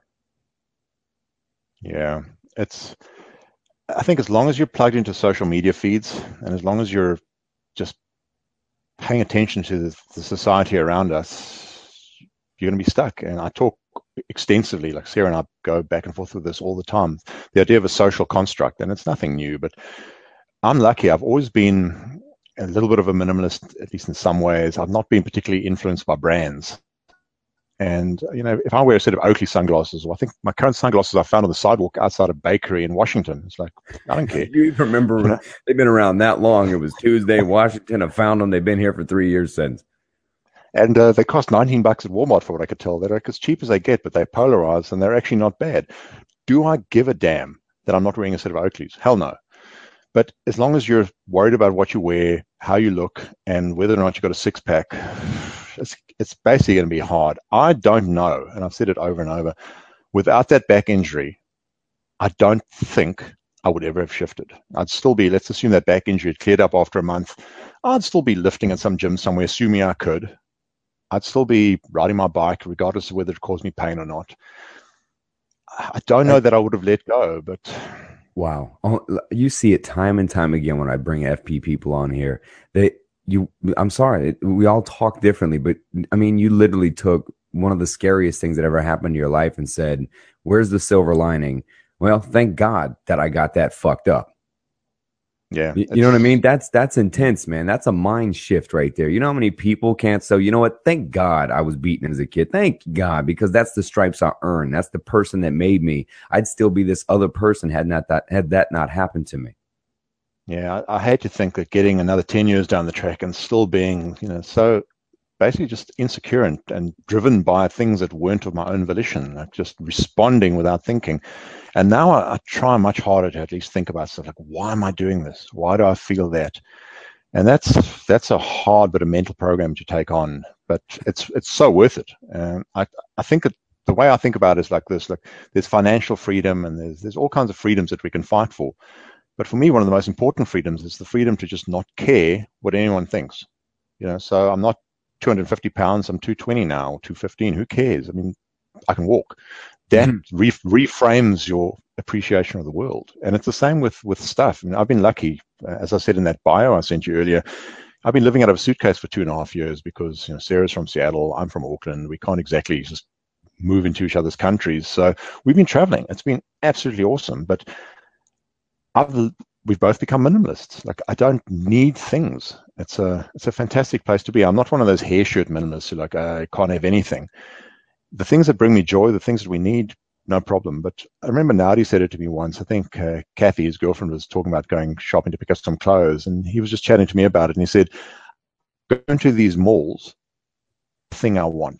B: Yeah, it's, I think as long as you're plugged into social media feeds and as long as you're just paying attention to the, the society around us, you're going to be stuck. And I talk extensively, like Sarah and I go back and forth with this all the time, the idea of a social construct, and it's nothing new, but I'm lucky. I've always been a little bit of a minimalist, at least in some ways. I've not been particularly influenced by brands. And, you know, if I wear a set of Oakley sunglasses, or I think my current sunglasses I found on the sidewalk outside a bakery in Washington, it's like, I don't care.
A: You even remember
B: You know?
A: they've been around that long. It was Tuesday, Washington. I found them. They've been here for three years since.
B: And uh, they cost nineteen bucks at Walmart for what I could tell. They're like as cheap as they get, but they're polarized and they're actually not bad. Do I give a damn that I'm not wearing a set of Oakleys? Hell no. But as long as you're worried about what you wear, how you look, and whether or not you've got a six pack, it's, it's basically going to be hard. I don't know, and I've said it over and over, without that back injury, I don't think I would ever have shifted. I'd still be, let's assume that back injury had cleared up after a month. I'd still be lifting at some gym somewhere, assuming I could. I'd still be riding my bike, regardless of whether it caused me pain or not. I don't know that I would have let go, but...
A: Wow. Oh, you see it time and time again when I bring F P people on here. They, you, I'm sorry, we all talk differently, but I mean, you literally took one of the scariest things that ever happened to your life and said, where's the silver lining? Well, thank God that I got that fucked up.
B: Yeah.
A: You, you know what I mean? That's, that's intense, man. That's a mind shift right there. You know how many people can't say, you know what? Thank God I was beaten as a kid. Thank God, because that's the stripes I earned. That's the person that made me. I'd still be this other person had not that, had that not happened to me.
B: Yeah. I, I hate to think that getting another ten years down the track and still being, you know, so basically just insecure and, and driven by things that weren't of my own volition, like just responding without thinking. And now I, I try much harder to at least think about stuff like, why am I doing this? Why do I feel that? And that's that's a hard but a mental program to take on, but it's it's so worth it. And I I think that the way I think about it is like this: like there's financial freedom and there's there's all kinds of freedoms that we can fight for. But for me, one of the most important freedoms is the freedom to just not care what anyone thinks. You know, so I'm not two hundred fifty pounds, I'm two twenty now, or two fifteen. Who cares? I mean, I can walk. That mm-hmm. re- reframes your appreciation of the world. And it's the same with, with stuff. I mean, I've been lucky, as I said in that bio I sent you earlier, I've been living out of a suitcase for two and a half years because, you know, Sarah's from Seattle, I'm from Auckland. We can't exactly just move into each other's countries. So we've been traveling. It's been absolutely awesome. But I've, we've both become minimalists. Like, I don't need things. It's a, it's a fantastic place to be. I'm not one of those hair shirt minimalists who like, I can't have anything. The things that bring me joy, the things that we need, no problem. But I remember Naudi said it to me once. I think uh, Kathy, his girlfriend, was talking about going shopping to pick up some clothes. And he was just chatting to me about it. And he said, going to these malls, thing I want.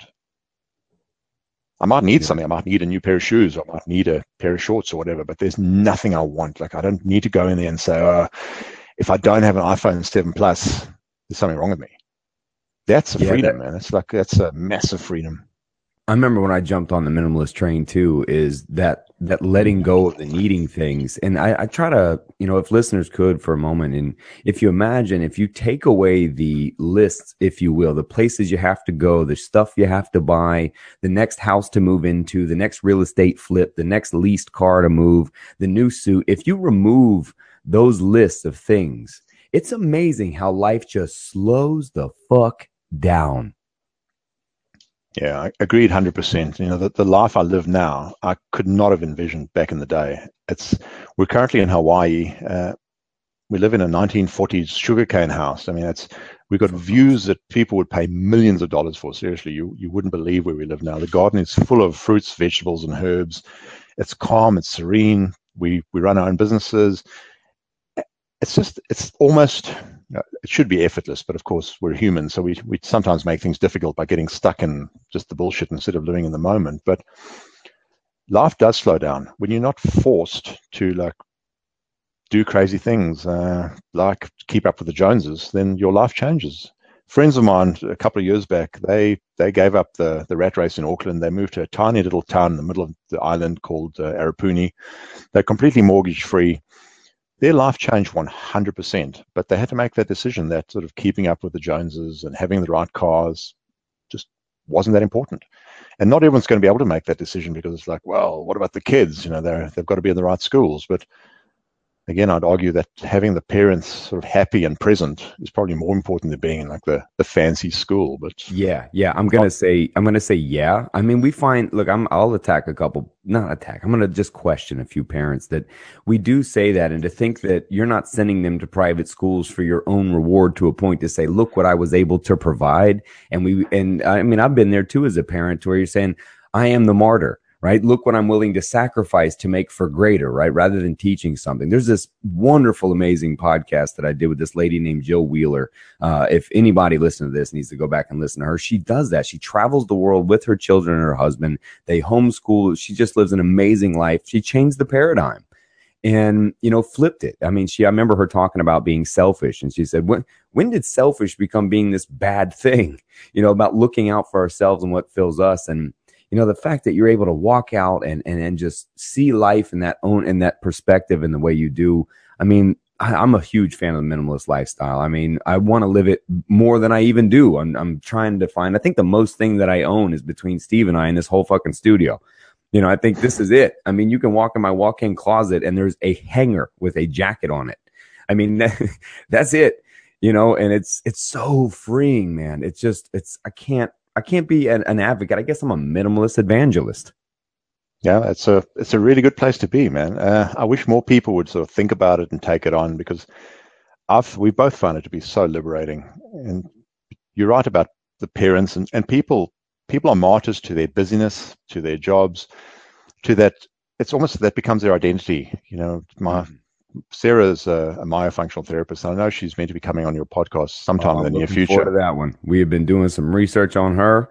B: I might need yeah. something. I might need a new pair of shoes. Or I might need a pair of shorts or whatever. But there's nothing I want. Like, I don't need to go in there and say, oh, if I don't have an iPhone seven Plus, there's something wrong with me. That's a yeah, freedom, that- man. It's like, that's a massive freedom.
A: I remember when I jumped on the minimalist train too, is that that letting go of the needing things. And I, I try to, you know, if listeners could for a moment, and if you imagine, if you take away the lists, if you will, the places you have to go, the stuff you have to buy, the next house to move into, the next real estate flip, the next leased car to move, the new suit, if you remove those lists of things, it's amazing how life just slows the fuck down.
B: Yeah, I agreed one hundred percent. You know, the, the life I live now, I could not have envisioned back in the day. It's we're currently in Hawaii. Uh, we live in a nineteen forties sugarcane house. I mean, it's we've got views that people would pay millions of dollars for. Seriously, you you wouldn't believe where we live now. The garden is full of fruits, vegetables, and herbs. It's calm. It's serene. We we run our own businesses. It's just it's almost. It should be effortless, but of course we're human, so we we sometimes make things difficult by getting stuck in just the bullshit instead of living in the moment. But life does slow down when you're not forced to like do crazy things, uh, like keep up with the Joneses. Then your life changes. Friends of mine a couple of years back, they they gave up the the rat race in Auckland. They moved to a tiny little town in the middle of the island called uh, Arapuni. They're completely mortgage free. Their life changed one hundred percent, but they had to make that decision that sort of keeping up with the Joneses and having the right cars just wasn't that important. And not everyone's going to be able to make that decision because it's like, well, what about the kids? You know, they're, they've got to be in the right schools. But again, I'd argue that having the parents sort of happy and present is probably more important than being in like the, the fancy school. But
A: Yeah, yeah. I'm gonna say I'm gonna say yeah. I mean, we find look, I'm I'll attack a couple, not attack. I'm gonna just question a few parents that we do say that, and to think that you're not sending them to private schools for your own reward to a point to say, look what I was able to provide. And we and I mean, I've been there too as a parent to where you're saying, I am the martyr. Right. Look what I'm willing to sacrifice to make for greater. Right. Rather than teaching something. There's this wonderful, amazing podcast that I did with this lady named Jill Wheeler. Uh, if anybody listening to this needs to go back and listen to her, she does that. She travels the world with her children and her husband. They homeschool. She just lives an amazing life. She changed the paradigm and, you know, flipped it. I mean, she, I remember her talking about being selfish, and she said, when, when did selfish become being this bad thing, you know, about looking out for ourselves and what fills us? And, you know, the fact that you're able to walk out and, and, and just see life in that own, in that perspective and the way you do. I mean, I, I'm a huge fan of the minimalist lifestyle. I mean, I want to live it more than I even do. I'm, I'm trying to find, I think the most thing that I own is between Steve and I in this whole fucking studio. You know, I think this is it. I mean, you can walk in my walk-in closet and there's a hanger with a jacket on it. I mean, that, that's it, you know, and it's, it's so freeing, man. It's just, it's, I can't, I can't be an, an advocate. I guess I'm a minimalist evangelist.
B: Yeah, it's a it's a really good place to be, man. Uh, I wish more people would sort of think about it and take it on, because I've we both found it to be so liberating. And you're right about the parents and, and people. People are martyrs to their busyness, to their jobs, to that. It's almost that becomes their identity. You know, my mm-hmm. Sarah's a, a myofunctional therapist, and I know she's meant to be coming on your podcast sometime
A: oh,
B: in the near
A: future.
B: future.
A: To that one, we have been doing some research on her.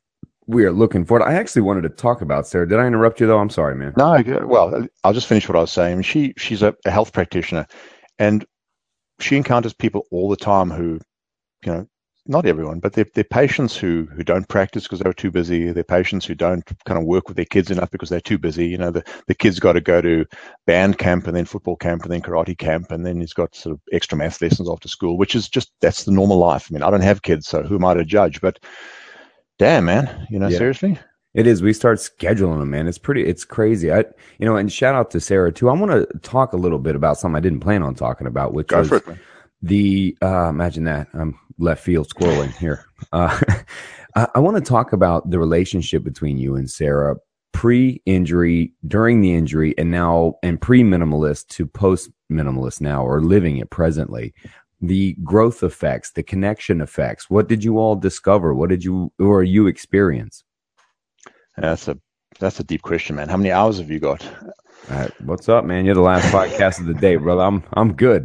A: We are looking forward. I actually wanted to talk about Sarah. Did I interrupt you though? I'm sorry, man.
B: No, well, I'll just finish what I was saying. She she's a, a health practitioner, and she encounters people all the time who, you know, not everyone, but they're, they're patients who who don't practice because they're too busy. They're patients who don't kind of work with their kids enough because they're too busy. You know, the, the kid's got to go to band camp and then football camp and then karate camp, and then he's got sort of extra math lessons after school, which is just, that's the normal life. I mean, I don't have kids, so who am I to judge? But damn, man, you know, yeah. Seriously?
A: It is. We start scheduling them, man. It's pretty, it's crazy. I, you know, and shout out to Sarah too. I want to talk a little bit about something I didn't plan on talking about, which
B: Go
A: was
B: for it, man.
A: the, uh, imagine that. I'm left field squirreling here. Uh, I, I want to talk about the relationship between you and Sarah pre-injury, during the injury, and now, and pre-minimalist to post-minimalist now, or living it presently. The growth effects, the connection effects. What did you all discover? What did you, or you experience?
B: That's a that's a deep question, man. How many hours have you got?
A: Uh, what's up, man? You're the last podcast of the day, brother. I'm I'm good.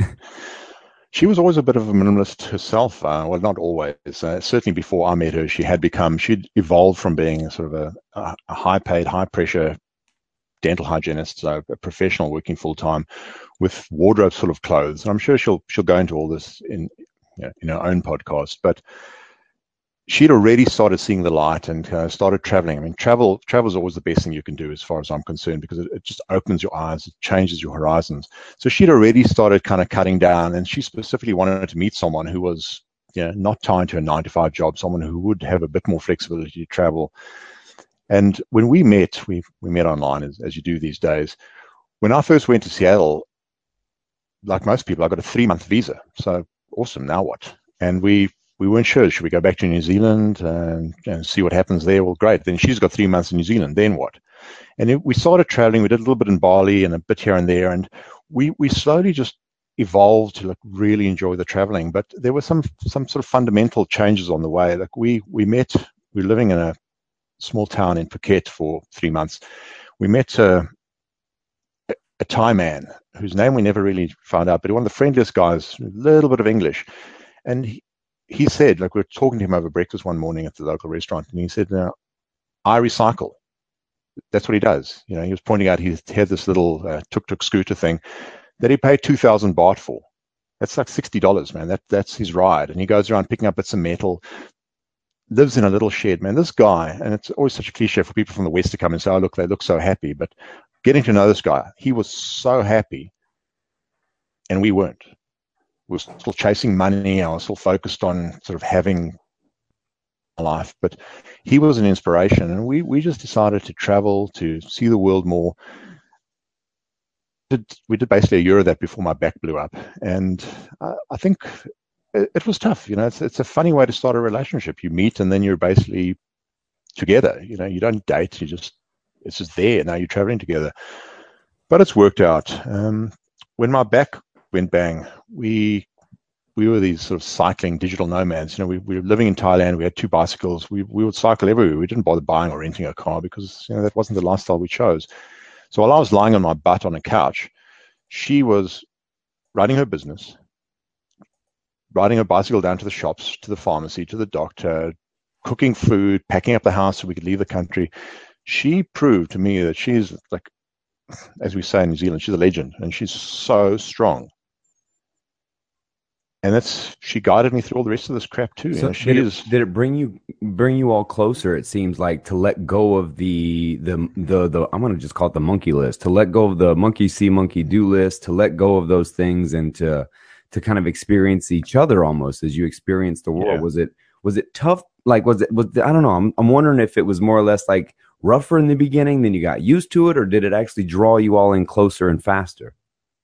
B: She was always a bit of a minimalist herself. Uh, well, not always. Uh, certainly before I met her, she had become, she'd evolved from being sort of a, a, a high-paid, high-pressure dental hygienist, so a professional working full-time with wardrobe full of clothes. And I'm sure she'll she'll go into all this in, you know, in her own podcast. But she'd already started seeing the light and uh, started traveling. I mean, travel travel is always the best thing you can do as far as I'm concerned, because it, it just opens your eyes, it changes your horizons. So she'd already started kind of cutting down, and she specifically wanted to meet someone who was, you know, not tied to a nine to five job, someone who would have a bit more flexibility to travel. And when we met, we we met online, as, as you do these days. When I first went to Seattle, like most people, I got a three-month visa. So awesome, now what? And we we weren't sure. Should we go back to New Zealand and, and see what happens there? Well, great. Then she's got three months in New Zealand. Then what? And it, we started traveling. We did a little bit in Bali and a bit here and there. And we we slowly just evolved to like really enjoy the traveling. But there were some some sort of fundamental changes on the way. Like we we met. We were living in a small town in Phuket for three months. We met uh, a, a Thai man whose name we never really found out, but one of the friendliest guys, a little bit of English. And he, he said, like, we were talking to him over breakfast one morning at the local restaurant, and he said, now, I recycle. That's what he does. You know, he was pointing out he had this little uh, tuk-tuk scooter thing that he paid two thousand baht for. That's like sixty dollars, man. That That's his ride. And he goes around picking up bits of metal, lives in a little shed, man. This guy, and it's always such a cliche for people from the West to come and say, oh, look, they look so happy. But getting to know this guy, he was so happy, and we weren't. We were still chasing money. I was still focused on sort of having a life. But he was an inspiration, and we, we just decided to travel, to see the world more. did we did basically a year of that before my back blew up, and I, I think it, it was tough. You know, it's it's a funny way to start a relationship. You meet and then you're basically together. You know, you don't date. You just it's just there. Now you're traveling together. But it's worked out. Um, when my back went bang, we we were these sort of cycling digital nomads. You know, we, we were living in Thailand. We had two bicycles. We we would cycle everywhere. We didn't bother buying or renting a car because you know that wasn't the lifestyle we chose. So while I was lying on my butt on a couch, she was running her business, riding her bicycle down to the shops, to the pharmacy, to the doctor, cooking food, packing up the house so we could leave the country. She proved to me that she's like, as we say in New Zealand, she's a legend, and she's so strong. And that's she guided me through all the rest of this crap too.
A: So
B: you know, she
A: did it,
B: is.
A: did it bring you bring you all closer? It seems like to let go of the the the the I'm gonna just call it the monkey list. To let go of the monkey see, monkey do list. To let go of those things and to to kind of experience each other almost as you experience the world.
B: Yeah.
A: Was it was it tough? Like was it was I don't know. I'm I'm wondering if it was more or less like rougher in the beginning, then you got used to it, or did it actually draw you all in closer and faster?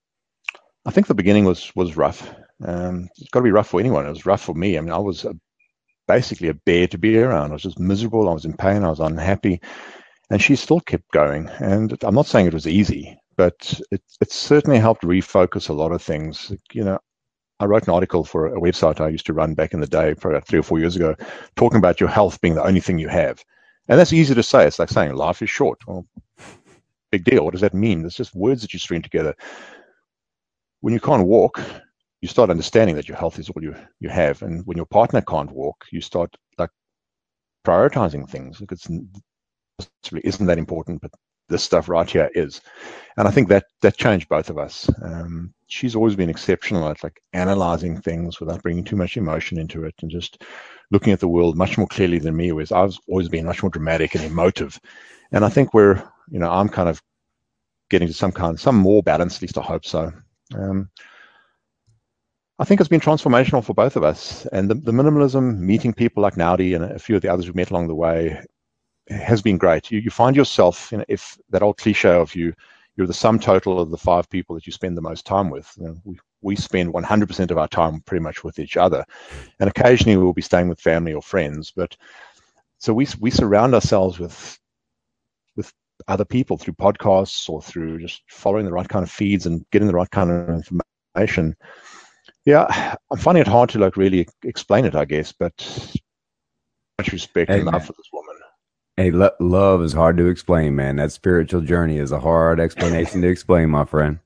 B: I think the beginning was was rough. Um, it's got to be rough for anyone. It was rough for me. I mean, I was a, basically a bear to be around. I was just miserable. I was in pain. I was unhappy, and she still kept going. And I'm not saying it was easy, but it it certainly helped refocus a lot of things. You know, I wrote an article for a website I used to run back in the day, probably about three or four years ago, talking about your health being the only thing you have. And that's easy to say. It's like saying life is short. Well, big deal. What does that mean? It's just words that you string together. When you can't walk, you start understanding that your health is all you, you have. And when your partner can't walk, you start like prioritizing things. Like it's possibly isn't that important, but this stuff right here is. And I think that that changed both of us. Um, she's always been exceptional at like analyzing things without bringing too much emotion into it and just looking at the world much more clearly than me, whereas I've always been much more dramatic and emotive. And I think we're, you know, I'm kind of getting to some kind, some more balance, at least I hope so. Um, I think it's been transformational for both of us. And the, the minimalism, meeting people like Naudi and a few of the others we've met along the way has been great. You, you find yourself, you know, if that old cliche of you, you're the sum total of the five people that you spend the most time with. You know, we, we spend one hundred percent of our time pretty much with each other. And occasionally we'll be staying with family or friends. But so we we surround ourselves with with other people through podcasts or through just following the right kind of feeds and getting the right kind of information. Yeah, I'm finding it hard to like really explain it, I guess, but much respect
A: Hey,
B: and love
A: man.
B: for this woman.
A: Hey, lo- love is hard to explain, man. That spiritual journey is a hard explanation to explain, my friend.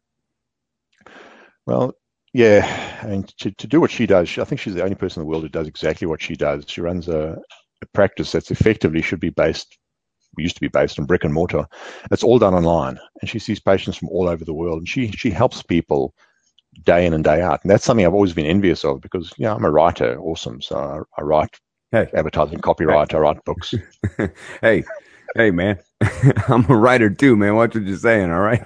B: Well, yeah, and to, to do what she does, she, I think she's the only person in the world who does exactly what she does. She runs a, a practice that's effectively should be based, we used to be based on brick and mortar. It's all done online, and she sees patients from all over the world, and she she helps people day in and day out. And that's something I've always been envious of because, yeah, I'm a writer, awesome. So I, I write
A: Hey,
B: advertising, copyright, I write books.
A: hey, hey, man. I'm a writer too, man. Watch what you're saying, all right?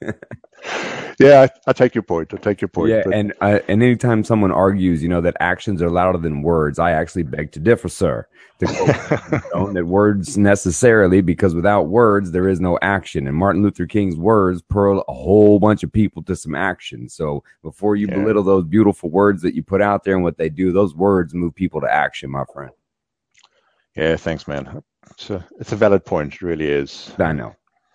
B: Yeah, I, I take your point. I take your point.
A: Yeah,
B: But
A: and uh, and anytime someone argues, you know, that actions are louder than words, I actually beg to differ, sir. To quote, you know, that words necessarily, because without words there is no action. And Martin Luther King's words pearl a whole bunch of people to some action. So before you
B: Yeah.
A: belittle those beautiful words that you put out there and what they do, those words move people to action, my friend.
B: yeah, thanks, man. It's a, it's a valid point. It really is.
A: I know.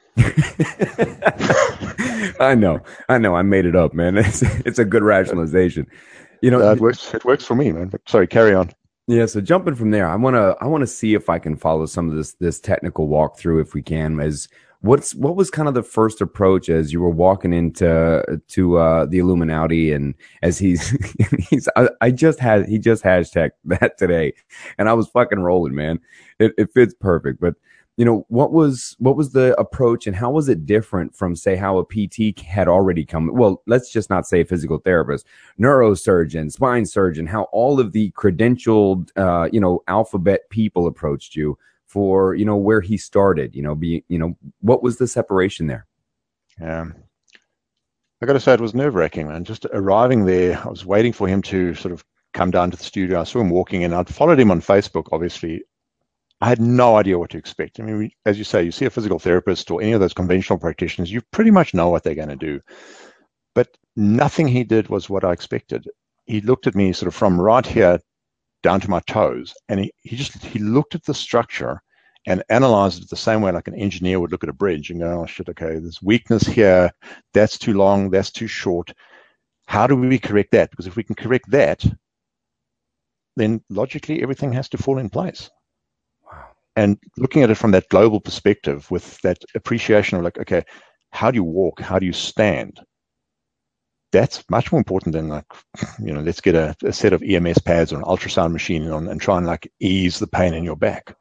A: I know. I know. I made it up, man. It's, it's a good rationalization. You know,
B: Uh, it works. It works for me, man. But sorry, carry on.
A: yeah, so jumping from there, I want to I want to see if I can follow some of this this technical walkthrough if we can. As what's what was kind of the first approach as you were walking into to uh the Illuminati, and as he's he's I, I just had he just hashtag that today, and I was fucking rolling, man. It it fits perfect. But you know, what was what was the approach, and how was it different from, say, how a P T had already come? Well, let's just not say a physical therapist, neurosurgeon, spine surgeon, how all of the credentialed, uh, you know, alphabet people approached you for, you know, where he started, you know, be, you know, what was the separation there?
B: Yeah. I got to say, it was nerve wracking, man. Just arriving there, I was waiting for him to sort of come down to the studio. I saw him walking in. I'd followed him on Facebook, obviously, I had no idea what to expect. I mean, as you say, you see a physical therapist or any of those conventional practitioners, you pretty much know what they're going to do. But nothing he did was what I expected. He looked at me sort of from right here down to my toes, and he, he just he looked at the structure and analyzed it the same way like an engineer would look at a bridge and go, oh shit, okay, there's weakness here, that's too long, that's too short. How do we correct that? Because if we can correct that, then logically everything has to fall in place.
A: Wow.
B: And looking at it from that global perspective with that appreciation of like, okay, how do you walk? How do you stand? That's much more important than like, you know, let's get a, a set of E M S pads or an ultrasound machine on and try and like ease the pain in your back.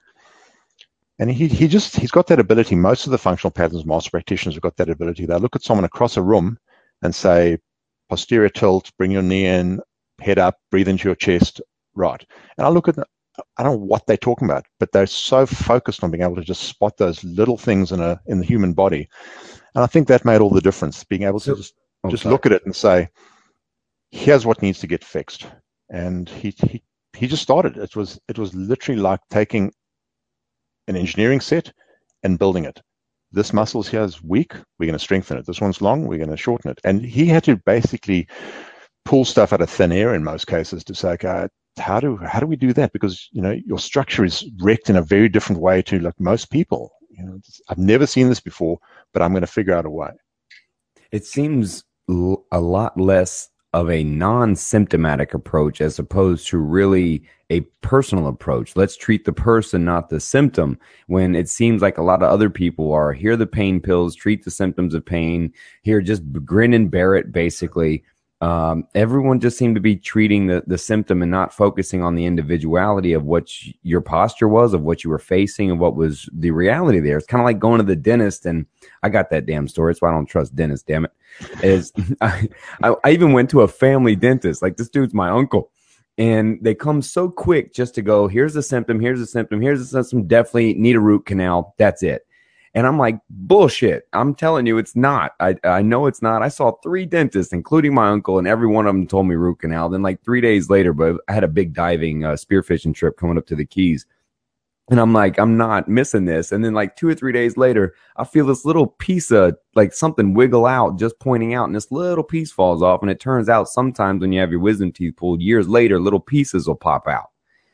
B: And he he just, he's got that ability. Most of the functional patterns master practitioners have got that ability. They look at someone across a room and say, posterior tilt, bring your knee in, head up, breathe into your chest, right. And I look at, I don't know what they're talking about, but they're so focused on being able to just spot those little things in a in the human body. And I think that made all the difference, being able
A: So,
B: to just,
A: oh,
B: just
A: sorry.
B: look at it and say, here's what needs to get fixed. And he, he, he just started. It was, it was literally like taking an engineering set and building it. This muscle here is weak, we're going to strengthen it. This one's long, we're going to shorten it. And he had to basically pull stuff out of thin air in most cases to say, okay, how do how do we do that? Because you know your structure is wrecked in a very different way to like most people. You know, I've never seen this before, but I'm going to figure out a way.
A: It seems l- a lot less of a non-symptomatic approach as opposed to really a personal approach. Let's treat the person, not the symptom. When it seems like a lot of other people are, here are the pain pills, treat the symptoms of pain, here, just grin and bear it, basically. Um, everyone just seemed to be treating the, the symptom and not focusing on the individuality of what sh- your posture was, of what you were facing, and what was the reality there. It's kind of like going to the dentist, and I got that damn story. That's why I don't trust dentists, damn it. Is I, I, I even went to a family dentist. Like, this dude's my uncle. And they come so quick just to go, here's the symptom, here's the symptom, here's the symptom, definitely need a root canal. That's it. And I'm like, bullshit. I'm telling you, it's not. I I know it's not. I saw three dentists, including my uncle, and every one of them told me root canal. Then like three days later, but I had a big diving uh, spearfishing trip coming up to the Keys. And I'm like, I'm not missing this. And then like two or three days later, I feel this little piece of like something wiggle out, just pointing out, and this little piece falls off. And it turns out sometimes when you have your wisdom teeth pulled years later, little pieces will pop out.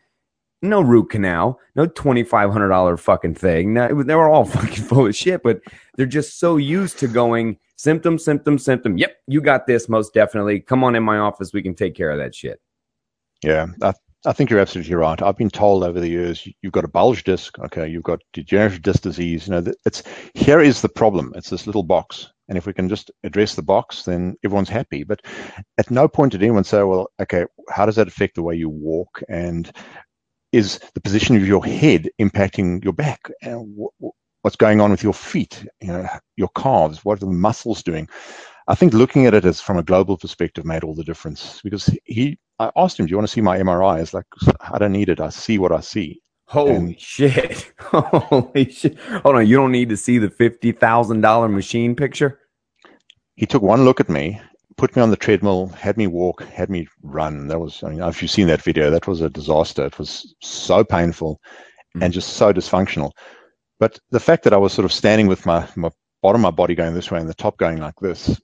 A: No root canal, no twenty-five hundred dollars fucking thing. No, it was, they were all fucking full of shit, but they're just so used to going symptom, symptom, symptom. Yep, you got this, most definitely. Come on in my office. We can take care of that shit.
B: Yeah, I, I think you're absolutely right. I've been told over the years, you've got a bulge disc, okay, you've got degenerative disc disease. You know, it's here is the problem. It's this little box. And if we can just address the box, then everyone's happy. But at no point did anyone say, well, okay, how does that affect the way you walk? And is the position of your head impacting your back? And what's going on with your feet, you know, your calves? What are the muscles doing? I think looking at it as from a global perspective made all the difference, because he, I asked him, do you want to see my M R I? It's like, I don't need it. I see what I see.
A: Holy and, shit. Holy shit. Hold on. You don't need to see the fifty thousand dollars machine picture?
B: He took one look at me, put me on the treadmill, had me walk, had me run. That was, I mean, if you've seen that video, that was a disaster. It was so painful mm. and just so dysfunctional. But the fact that I was sort of standing with my, my bottom of my body going this way and the top going like this,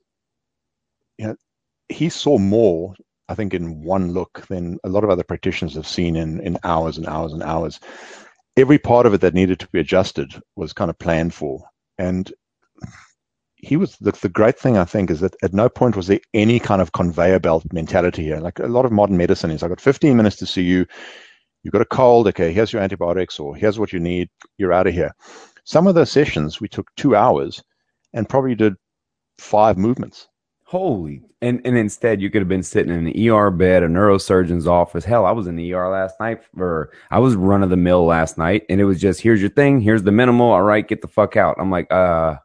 B: you know, he saw more, I think, in one look than a lot of other practitioners have seen in, in hours and hours and hours. Every part of it that needed to be adjusted was kind of planned for. And he was the, the great thing, I think, is that at no point was there any kind of conveyor belt mentality here. Like a lot of modern medicine is, I got fifteen minutes to see you. You've got a cold. Okay, here's your antibiotics, or here's what you need. You're out of here. Some of those sessions, we took two hours and probably did five movements.
A: Holy. And and instead, you could have been sitting in an E R bed, a neurosurgeon's office. Hell, I was in the E R last night, or I was run of the mill last night, and it was just, here's your thing. Here's the minimal. All right, get the fuck out. I'm like, uh,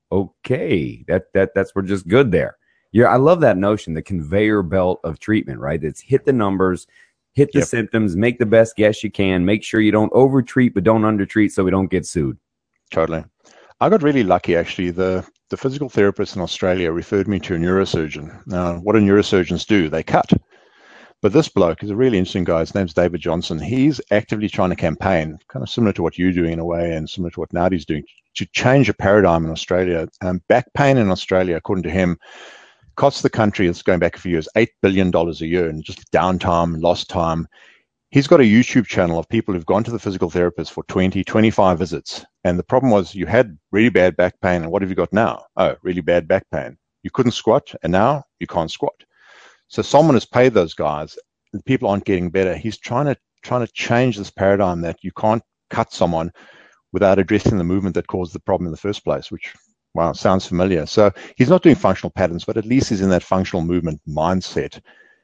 A: okay, that that that's we're just good there. Yeah, I love that notion, the conveyor belt of treatment, right? It's hit the numbers, hit the yep. symptoms, make the best guess you can, make sure you don't over-treat but don't under-treat so we don't get sued.
B: Totally. I got really lucky, actually. The the physical therapist in Australia referred me to a neurosurgeon. Now, what do neurosurgeons do? They cut. But this bloke is a really interesting guy. His name's David Johnson. He's actively trying to campaign, kind of similar to what you're doing in a way, and similar to what Naudi's doing, to change a paradigm in Australia. Um, back pain in Australia, according to him, costs the country, it's going back a few years, eight billion dollars a year in just downtime, lost time. He's got a YouTube channel of people who've gone to the physical therapist for twenty, twenty-five visits. And the problem was you had really bad back pain. And what have you got now? Oh, really bad back pain. You couldn't squat, and now you can't squat. So someone has paid those guys, and people aren't getting better. He's trying to trying to change this paradigm that you can't cut someone without addressing the movement that caused the problem in the first place, which, wow, sounds familiar. So he's not doing functional patterns, but at least he's in that functional movement mindset.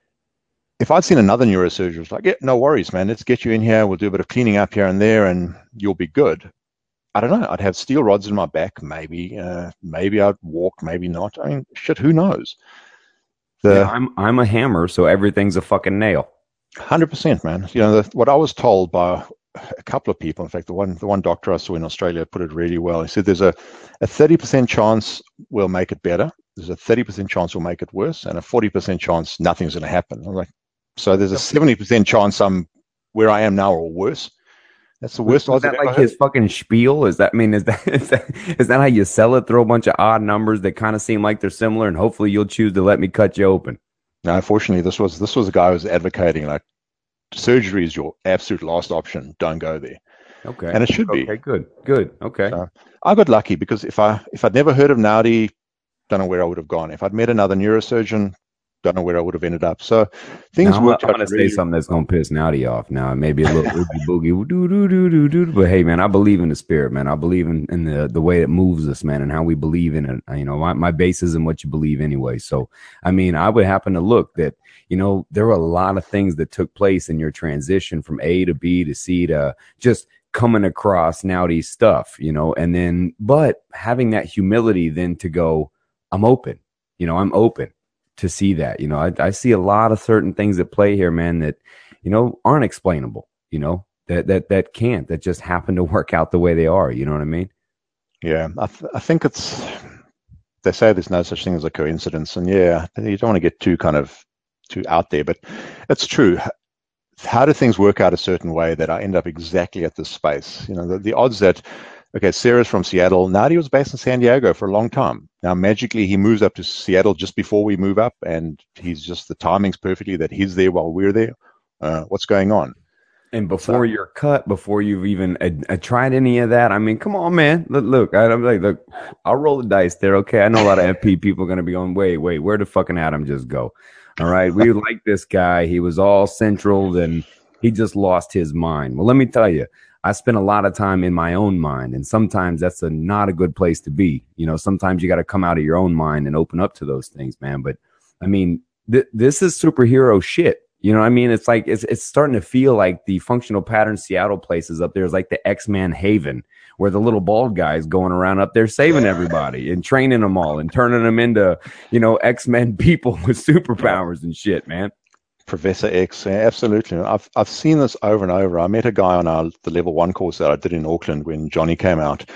B: If I'd seen another neurosurgeon who's like, yeah, no worries, man, let's get you in here. We'll do a bit of cleaning up here and there, and you'll be good. I don't know. I'd have steel rods in my back, maybe. Uh, maybe I'd walk, maybe not. I mean, shit, who knows? The,
A: yeah, I'm I'm a hammer, so everything's a fucking nail.
B: one hundred percent, man. You know, the, what I was told by a couple of people, in fact, the one the one doctor I saw in Australia put it really well. He said there's a, a thirty percent chance we'll make it better. There's a thirty percent chance we'll make it worse, and a forty percent chance nothing's going to happen. I'm like, so there's a seventy percent chance I'm where I am now or worse. That's the worst.
A: Is that like his fucking spiel? Is that I mean is that is that is that how you sell it? Throw a bunch of odd numbers that kind of seem like they're similar, and hopefully you'll choose to let me cut you open.
B: No, unfortunately, this was this was a guy who was advocating like surgery is your absolute last option. Don't go there.
A: Okay,
B: and it should
A: okay,
B: be.
A: Okay, good, good. Okay,
B: so I got lucky because if I if I'd never heard of Naudi, don't know where I would have gone. If I'd met another neurosurgeon, don't know where I would have ended up. So things
A: now,
B: worked
A: I'm
B: out.
A: going to
B: really
A: say something that's going to piss Naudi off now. Maybe a little oogie boogie. Doo, doo, doo, doo, doo. But hey, man, I believe in the spirit, man. I believe in, in the, the way it moves us, man, and how we believe in it. You know, my, my base is in what you believe anyway. So, I mean, I would happen to look that, you know, there were a lot of things that took place in your transition from A to B to C to just coming across Naudi's stuff, you know, and then, but having that humility then to go, I'm open, you know, I'm open to see that, you know, I, I see a lot of certain things at play here, man, that, you know, aren't explainable, you know, that, that, that can't, that just happen to work out the way they are. You know what I mean?
B: Yeah. I, th- I think it's, they say there's no such thing as a coincidence, and yeah, you don't want to get too kind of too out there, but it's true. How do things work out a certain way that I end up exactly at this space? You know, the, the odds that, okay, Sarah's from Seattle. Naudi was based in San Diego for a long time. Now, magically, he moves up to Seattle just before we move up, and he's just, the timing's perfectly that he's there while we're there. Uh, what's going on?
A: And before so, you're cut, before you've even uh, uh, tried any of that, I mean, come on, man. Look, look I, I'm like, look, I'll roll the dice there, okay? I know a lot of F P people are going to be going, wait, wait, where did fucking Adam just go? All right, we like this guy. He was all central, then he just lost his mind. Well, let me tell you, I spend a lot of time in my own mind, and sometimes that's a not a good place to be. You know, sometimes you got to come out of your own mind and open up to those things, man. But I mean, th- this is superhero shit. You know what I mean? It's like it's it's starting to feel like the functional pattern Seattle places up there is like the X-Men haven, where the little bald guy is going around up there saving everybody and training them all and turning them into, you know, X-Men people with superpowers and shit, man.
B: Professor X, yeah, absolutely. I've I've seen this over and over. I met a guy on our the level one course that I did in Auckland when Johnny came out.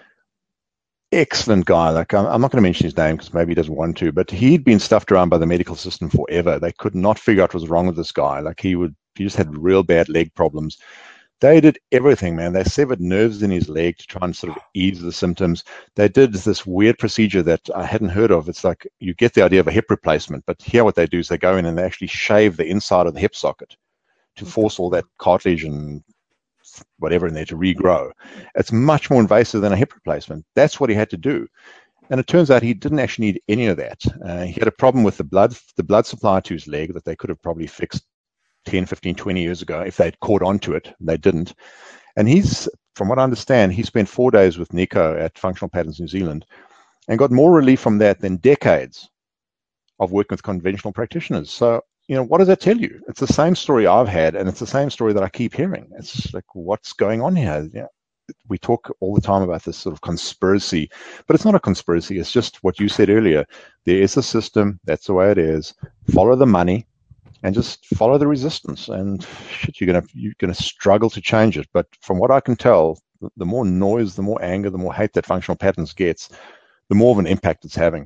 B: Excellent guy. Like I'm, I'm not going to mention his name because maybe he doesn't want to, but he'd been stuffed around by the medical system forever. They could not figure out what was wrong with this guy. Like he would, he just had real bad leg problems. They did everything, man. They severed nerves in his leg to try and sort of ease the symptoms. They did this weird procedure that I hadn't heard of. It's like you get the idea of a hip replacement, but here what they do is they go in and they actually shave the inside of the hip socket to force all that cartilage and whatever in there to regrow. It's much more invasive than a hip replacement. That's what he had to do. And it turns out he didn't actually need any of that. Uh, he had a problem with the blood, the blood supply to his leg that they could have probably fixed ten, fifteen, twenty years ago if they'd caught on to it. They didn't. And he's, from what I understand, he spent four days with Nico at Functional Patterns New Zealand and got more relief from that than decades of working with conventional practitioners. So, you know, what does that tell you? It's the same story I've had, and it's the same story that I keep hearing. It's like, what's going on here? Yeah. We talk all the time about this sort of conspiracy, but it's not a conspiracy. It's just what you said earlier. There is a system. That's the way it is. Follow the money and just follow the resistance. And shit, you're gonna you're gonna struggle to change it. But from what I can tell, the more noise, the more anger, the more hate that Functional Patterns gets, the more of an impact it's having.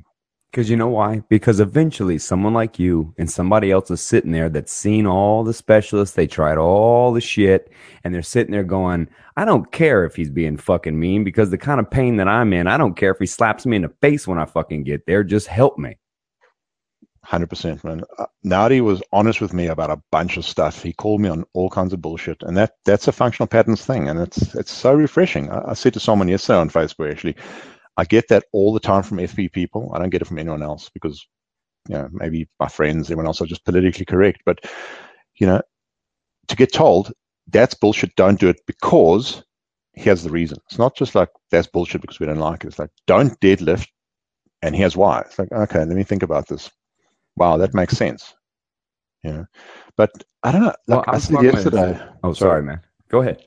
A: Because you know why? Because eventually someone like you and somebody else is sitting there that's seen all the specialists, they tried all the shit, and they're sitting there going, I don't care if he's being fucking mean because the kind of pain that I'm in, I don't care if he slaps me in the face when I fucking get there. Just help me.
B: one hundred percent, man. Uh, Naudi was honest with me about a bunch of stuff. He called me on all kinds of bullshit, and that that's a functional patterns thing, and it's it's so refreshing. I, I said to someone yesterday on Facebook, actually, I get that all the time from F P people. I don't get it from anyone else because, you know, maybe my friends, everyone else are just politically correct. But, you know, to get told that's bullshit, don't do it because here's the reason. It's not just like that's bullshit because we don't like it. It's like, don't deadlift and here's why. It's like, okay, let me think about this. Wow, that makes sense. You know, but I don't know. Like well, I said yesterday.
A: With, oh, sorry, sorry, man. Go ahead.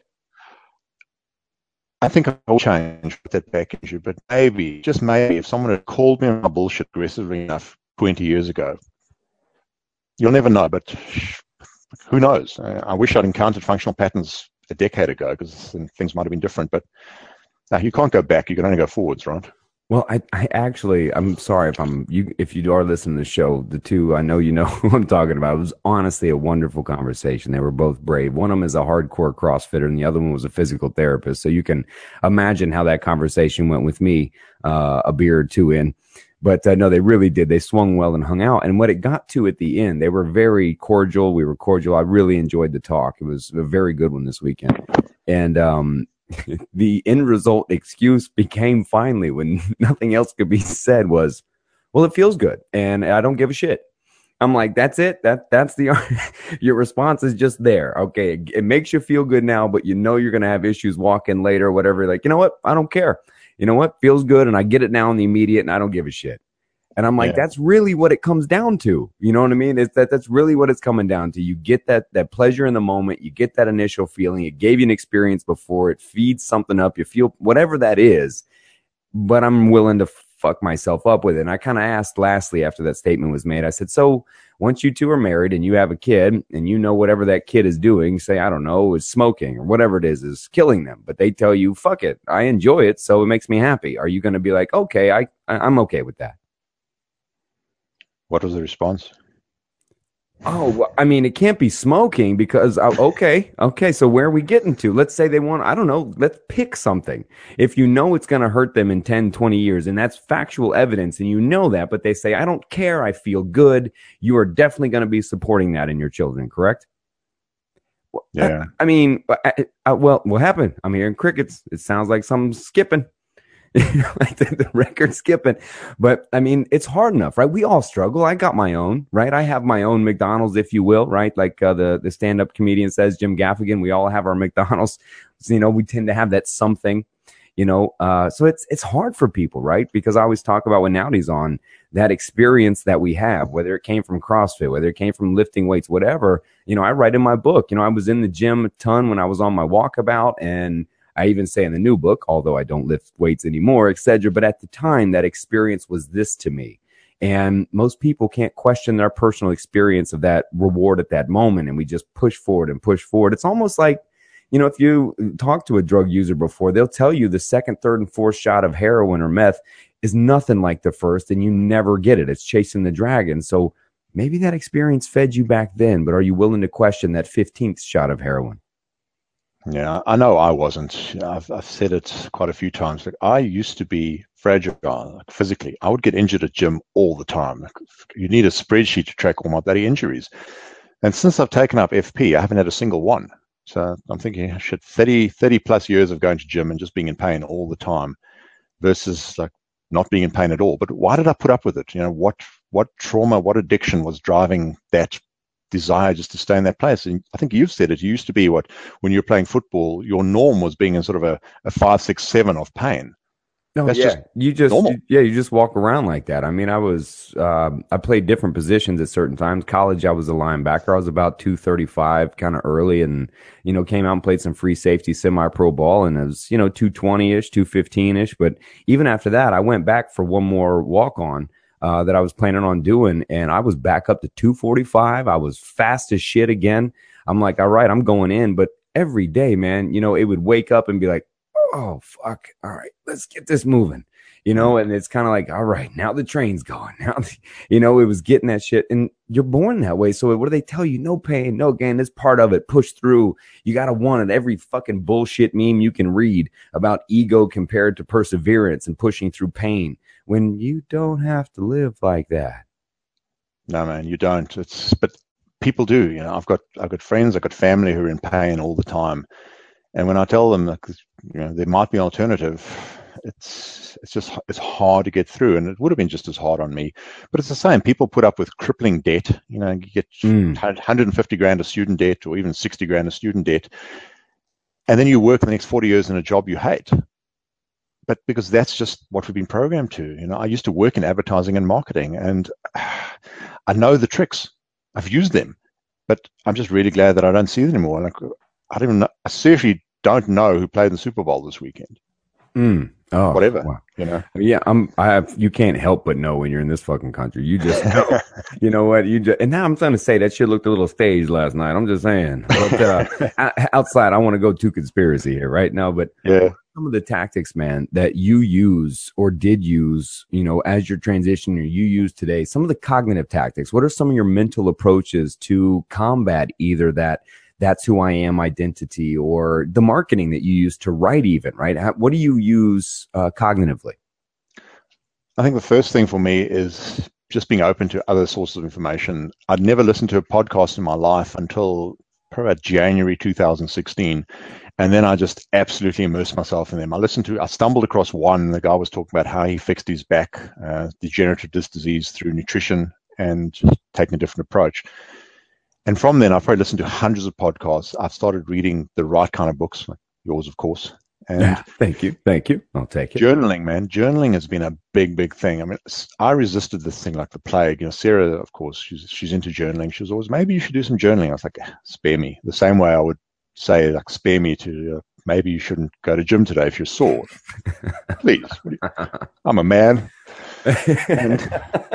B: I think I'll change with that back issue, but maybe, just maybe, if someone had called me on my bullshit aggressively enough twenty years ago, you'll never know, but who knows? I wish I'd encountered functional patterns a decade ago because things might have been different, but uh, you can't go back. You can only go forwards, right?
A: Well, I, I actually, I'm sorry if I'm you if you are listening to the show. The two, I know you know who I'm talking about. It was honestly a wonderful conversation. They were both brave. One of them is a hardcore CrossFitter, and the other one was a physical therapist. So you can imagine how that conversation went with me uh, a beer or two in. But uh, no, they really did. They swung well and hung out. And what it got to at the end, they were very cordial. We were cordial. I really enjoyed the talk. It was a very good one this weekend. And um, the end result excuse became finally, when nothing else could be said, was, well, it feels good and I don't give a shit. I'm like, that's it. That that's the your response is just there. Okay, it, it makes you feel good now, but you know you're gonna have issues walking later or whatever. Like, you know what? I don't care. You know what? Feels good, and I get it now in the immediate, and I don't give a shit. And I'm like, yeah. That's really what it comes down to. You know what I mean? It's that that's really what it's coming down to. You get that that pleasure in the moment. You get that initial feeling. It gave you an experience before. It feeds something up. You feel whatever that is. But I'm willing to fuck myself up with it. And I kind of asked lastly after that statement was made, I said, so once you two are married and you have a kid and you know whatever that kid is doing, say, I don't know, is smoking or whatever it is, is killing them. But they tell you, fuck it. I enjoy it. So it makes me happy. Are you going to be like, okay, I, I'm okay with that?
B: What was the response?
A: Oh, well, I mean, it can't be smoking because, uh, okay, okay, so where are we getting to? Let's say they want, I don't know, let's pick something. If you know it's going to hurt them in ten, twenty years, and that's factual evidence, and you know that, but they say, I don't care, I feel good, you are definitely going to be supporting that in your children, correct?
B: Yeah.
A: I, I mean, I, I, well, what happened? I'm hearing crickets. It sounds like something's skipping. Like the, the record skipping. But I mean, it's hard enough, right? We all struggle. I got my own, right? I have my own McDonald's, if you will, right? Like uh, the, the stand-up comedian says, Jim Gaffigan, we all have our McDonald's. So, you know, we tend to have that something, you know, uh, so it's, it's hard for people, right? Because I always talk about when Naughty's on that experience that we have, whether it came from CrossFit, whether it came from lifting weights, whatever, you know, I write in my book, you know, I was in the gym a ton when I was on my walkabout, and I even say in the new book, although I don't lift weights anymore, et cetera. But at the time, that experience was this to me. And most people can't question their personal experience of that reward at that moment. And we just push forward and push forward. It's almost like, you know, if you talk to a drug user before, they'll tell you the second, third, and fourth shot of heroin or meth is nothing like the first, and you never get it. It's chasing the dragon. So maybe that experience fed you back then, but are you willing to question that fifteenth shot of heroin?
B: Yeah, I know I wasn't. I've, I've said it quite a few times. Like, I used to be fragile, like physically. I would get injured at gym all the time. Like, you need a spreadsheet to track all my bloody injuries. And since I've taken up F P, I haven't had a single one. So I'm thinking, shit, thirty, thirty plus years of going to gym and just being in pain all the time versus like not being in pain at all. But why did I put up with it? You know, what what trauma, what addiction was driving that desire just to stay in that place? And I think you've said it. You used to be what, when you were playing football, your norm was being in sort of a, a five, six, seven of pain.
A: No, That's yeah, just you just you, yeah, you just walk around like that. I mean, I was uh, I played different positions at certain times. College, I was a linebacker. I was about two thirty-five, kind of early, and you know, came out and played some free safety, semi-pro ball, and it was you know two twenty ish, two fifteen ish. But even after that, I went back for one more walk on. Uh, that I was planning on doing, and I was back up to two forty-five. I was fast as shit again. I'm like, all right, I'm going in. But every day, man, you know, it would wake up and be like, oh, fuck. All right, let's get this moving. you know, and it's kind of like, all right, now the train's gone. Now, you know, it was getting that shit. And you're born that way. So what do they tell you? No pain, no gain. It's part of it. Push through. You got to want it. Every fucking bullshit meme you can read about ego compared to perseverance and pushing through pain when you don't have to live like that.
B: No, man, you don't. It's, but people do, you know, I've got, I've got friends, I've got family who are in pain all the time. And when I tell them that, you know, there might be an alternative, it's, it's just, it's hard to get through. And it would have been just as hard on me, but it's the same. People put up with crippling debt, you know, you get mm. one hundred fifty grand of student debt or even sixty grand of student debt. And then you work the next forty years in a job you hate. But because that's just what we've been programmed to. You know, I used to work in advertising and marketing, and I know the tricks. I've used them, but I'm just really glad that I don't see them anymore. Like, I don't even know, I seriously don't know who played in the Super Bowl this weekend.
A: Mm. Oh,
B: whatever,
A: wow.
B: You know.
A: Yeah, I'm. I have. You can't help but know when you're in this fucking country. You just know. You know what? You just. And now I'm trying to say that shit looked a little staged last night. I'm just saying. But, uh, outside, I want to go to conspiracy here right now. But
B: yeah,
A: some of the tactics, man, that you use or did use, you know, as your transition or you use today. Some of the cognitive tactics. What are some of your mental approaches to combat either that? That's who I am identity or the marketing that you use to write even, right? How, what do you use uh, cognitively?
B: I think the first thing for me is just being open to other sources of information. I'd never listened to a podcast in my life until probably about January two thousand sixteen. And then I just absolutely immersed myself in them. I listened to, I stumbled across one. The guy was talking about how he fixed his back, uh, degenerative disc disease through nutrition and just taking a different approach. And from then, I've probably listened to hundreds of podcasts. I've started reading the right kind of books, like yours, of course. And
A: yeah, thank you. Thank you. I'll take it.
B: Journaling, man. Journaling has been a big, big thing. I mean, I resisted this thing like the plague. You know, Sarah, of course, she's she's into journaling. She was always, maybe you should do some journaling. I was like, spare me. The same way I would say, like, spare me to, uh, maybe you shouldn't go to gym today if you're sore. Please. You, I'm a man. And,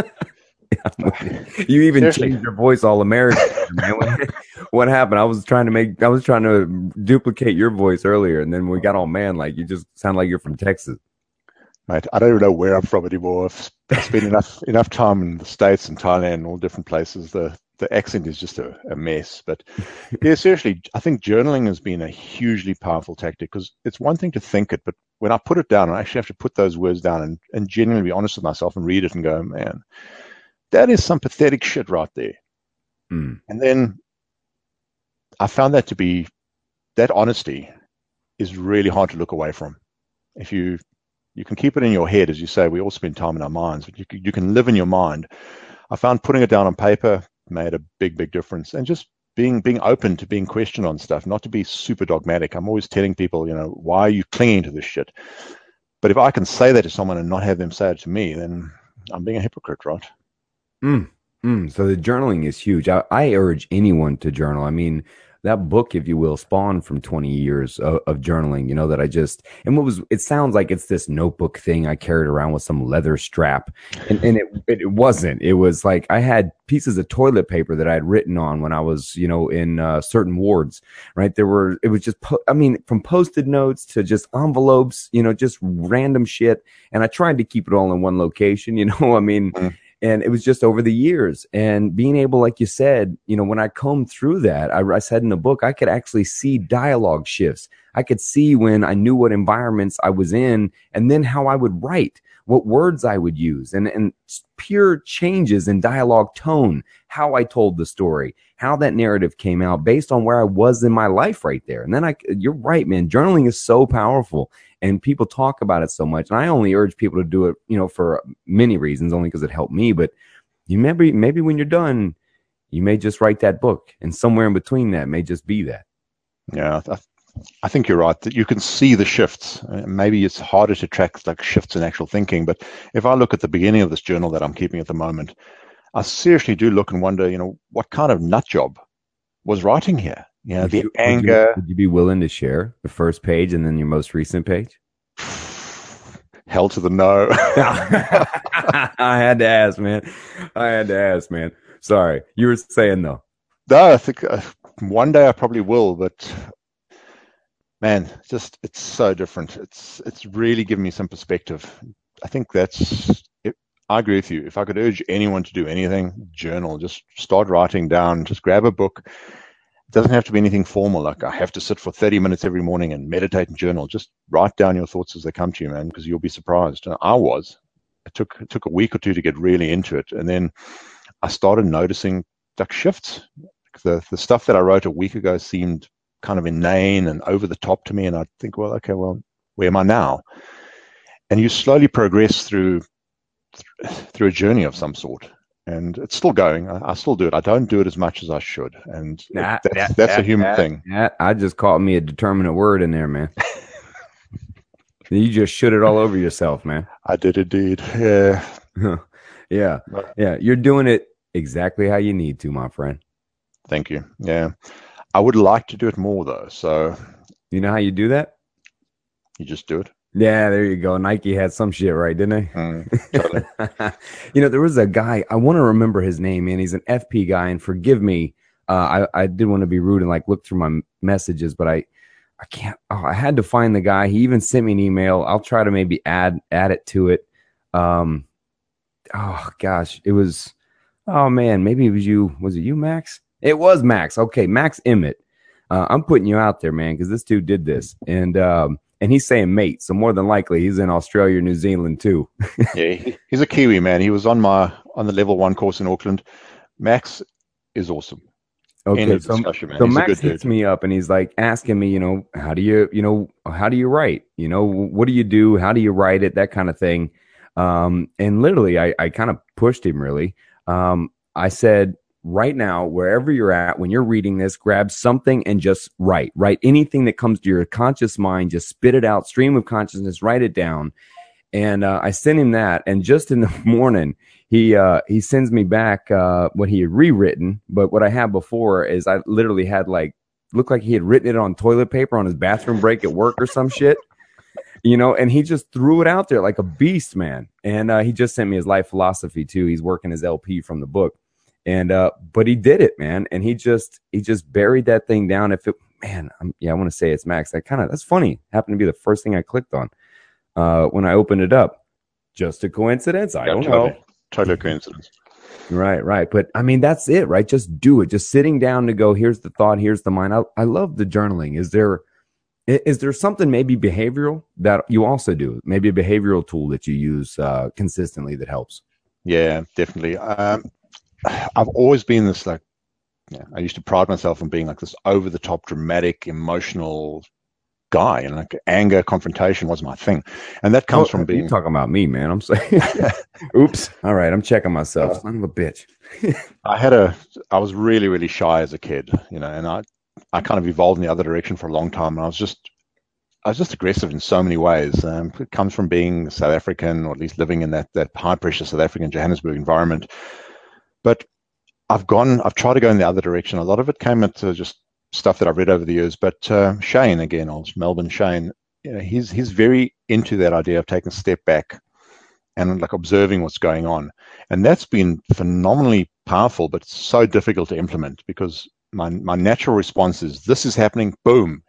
A: you even Seriously. Changed your voice all American, man. What, what happened? I was trying to make, I was trying to duplicate your voice earlier, and then we got all man like you just sound like you're from Texas.
B: Mate, I don't even know where I'm from anymore. I've, I've spent enough enough time in the States and Thailand and all different places. The the accent is just a, a mess. But yeah, seriously, I think journaling has been a hugely powerful tactic because it's one thing to think it, but when I put it down, I actually have to put those words down and, and genuinely be honest with myself and read it and go, man, that is some pathetic shit right there.
A: Mm.
B: And then I found that to be, that honesty is really hard to look away from. If you, you can keep it in your head, as you say, we all spend time in our minds, but you, you can live in your mind. I found putting it down on paper made a big, big difference. And just being, being open to being questioned on stuff, not to be super dogmatic. I'm always telling people, you know, why are you clinging to this shit? But if I can say that to someone and not have them say it to me, then I'm being a hypocrite, right?
A: Mm, mm. So the journaling is huge. I, I urge anyone to journal. I mean, that book, if you will, spawned from twenty years of, of journaling, you know, that I just, and what was, it sounds like it's this notebook thing I carried around with some leather strap. And, and it, it wasn't. It was like I had pieces of toilet paper that I had written on when I was, you know, in uh, certain wards, right? There were, it was just, po- I mean, from Post-it notes to just envelopes, you know, just random shit. And I tried to keep it all in one location, you know, I mean, mm. And it was just over the years and being able, like you said, you know, when I combed through that, I, I said in the book, I could actually see dialogue shifts. I could see when I knew what environments I was in and then how I would write, what words I would use and, and pure changes in dialogue tone, how I told the story, how that narrative came out based on where I was in my life right there. And then I, you're right, man, journaling is so powerful. And people talk about it so much. And I only urge people to do it, you know, for many reasons, only because it helped me. But you maybe, maybe when you're done, you may just write that book. And somewhere in between that may just be that.
B: Yeah, I, I think you're right. That you can see the shifts. Uh, maybe it's harder to track like shifts in actual thinking. But if I look at the beginning of this journal that I'm keeping at the moment, I seriously do look and wonder, you know, what kind of nut job was writing here? You know,
A: would
B: the
A: you,
B: anger.
A: Would you, would you be willing to share the first page and then your most recent page?
B: Hell to the no.
A: I had to ask, man. I had to ask, man. Sorry. You were saying though.
B: No, I think uh, one day I probably will, but man, just it's so different. It's it's really given me some perspective. I think that's. It, I agree with you. If I could urge anyone to do anything, journal. Just start writing down. Just grab a book. It doesn't have to be anything formal. Like I have to sit for thirty minutes every morning and meditate and journal. Just write down your thoughts as they come to you, man, because you'll be surprised. And I was. It took it took a week or two to get really into it, and then I started noticing like shifts. The the stuff that I wrote a week ago seemed kind of inane and over the top to me, and I think, well, okay, well, where am I now? And you slowly progress through through a journey of some sort, and it's still going. I, I still do it. I don't do it as much as I should, and
A: Nah,
B: it, that's,
A: that,
B: that's
A: that,
B: a human
A: that,
B: thing.
A: That, I just caught me a determinate word in there, man. You just should it all over yourself, man.
B: I did indeed. Yeah.
A: yeah. Yeah. You're doing it exactly how you need to, my friend.
B: Thank you. Yeah. I would like to do it more though. So
A: you know how you do that?
B: You just do it.
A: Yeah, there you go. Nike had some shit right, didn't they?
B: Mm, totally.
A: You know, there was a guy, I want to remember his name, man. He's an F P guy, and forgive me. Uh, I, I did want to be rude and like look through my messages, but I, I can't, oh, I had to find the guy. He even sent me an email. I'll try to maybe add, add it to it. Um, oh gosh, it was, oh man, maybe it was you. Was it you, Max? It was Max. Okay. Max Emmett. Uh, I'm putting you out there, man, because this dude did this. And, um, and he's saying mate. So more than likely he's in Australia or New Zealand too.
B: Yeah. He, he's a Kiwi, man. He was on my, on the level one course in Auckland. Max is awesome.
A: Okay, so, so Max hits me up and he's like asking me, you know, how do you, you know, how do you write? You know, what do you do? How do you write it? That kind of thing. Um, and literally, I, I kind of pushed him really. Um, I said, right now, wherever you're at, when you're reading this, grab something and just write. Write anything that comes to your conscious mind. Just spit it out, stream of consciousness, write it down. And uh, I sent him that. And just in the morning, he uh, he sends me back uh, what he had rewritten. But what I had before is I literally had like, looked like he had written it on toilet paper on his bathroom break at work or some shit. You know, and he just threw it out there like a beast, man. And uh, he just sent me his life philosophy too. He's working his L P from the book. And uh, but he did it, man. And he just he just buried that thing down. If it, man, I'm, yeah, I want to say it's Max. That kind of that's funny. Happened to be the first thing I clicked on. Uh, when I opened it up, just a coincidence? I yeah, don't
B: totally,
A: know.
B: Total coincidence.
A: Right, right. But I mean, that's it, right? Just do it. Just sitting down to go, here's the thought, here's the mind. I, I love the journaling. Is there, is there something maybe behavioral that you also do? Maybe a behavioral tool that you use uh, consistently that helps?
B: Yeah, definitely. Um, I've always been this like, yeah, I used to pride myself on being like this over the top, dramatic, emotional guy, and like anger confrontation was my thing, and that comes oh, from being
A: you talking about me, man. I'm saying oops, all right, I'm checking myself. uh, son of a bitch.
B: I had a I was really really shy as a kid, you know, and I I kind of evolved in the other direction for a long time, and I was just I was just aggressive in so many ways. Um, it comes from being South African, or at least living in that that high pressure South African Johannesburg environment. But I've gone I've tried to go in the other direction. A lot of it came into just stuff that I've read over the years, but uh, Shane, again, old Melbourne Shane, you know, he's he's very into that idea of taking a step back and like observing what's going on, and that's been phenomenally powerful, but so difficult to implement because my my natural response is this is happening, boom.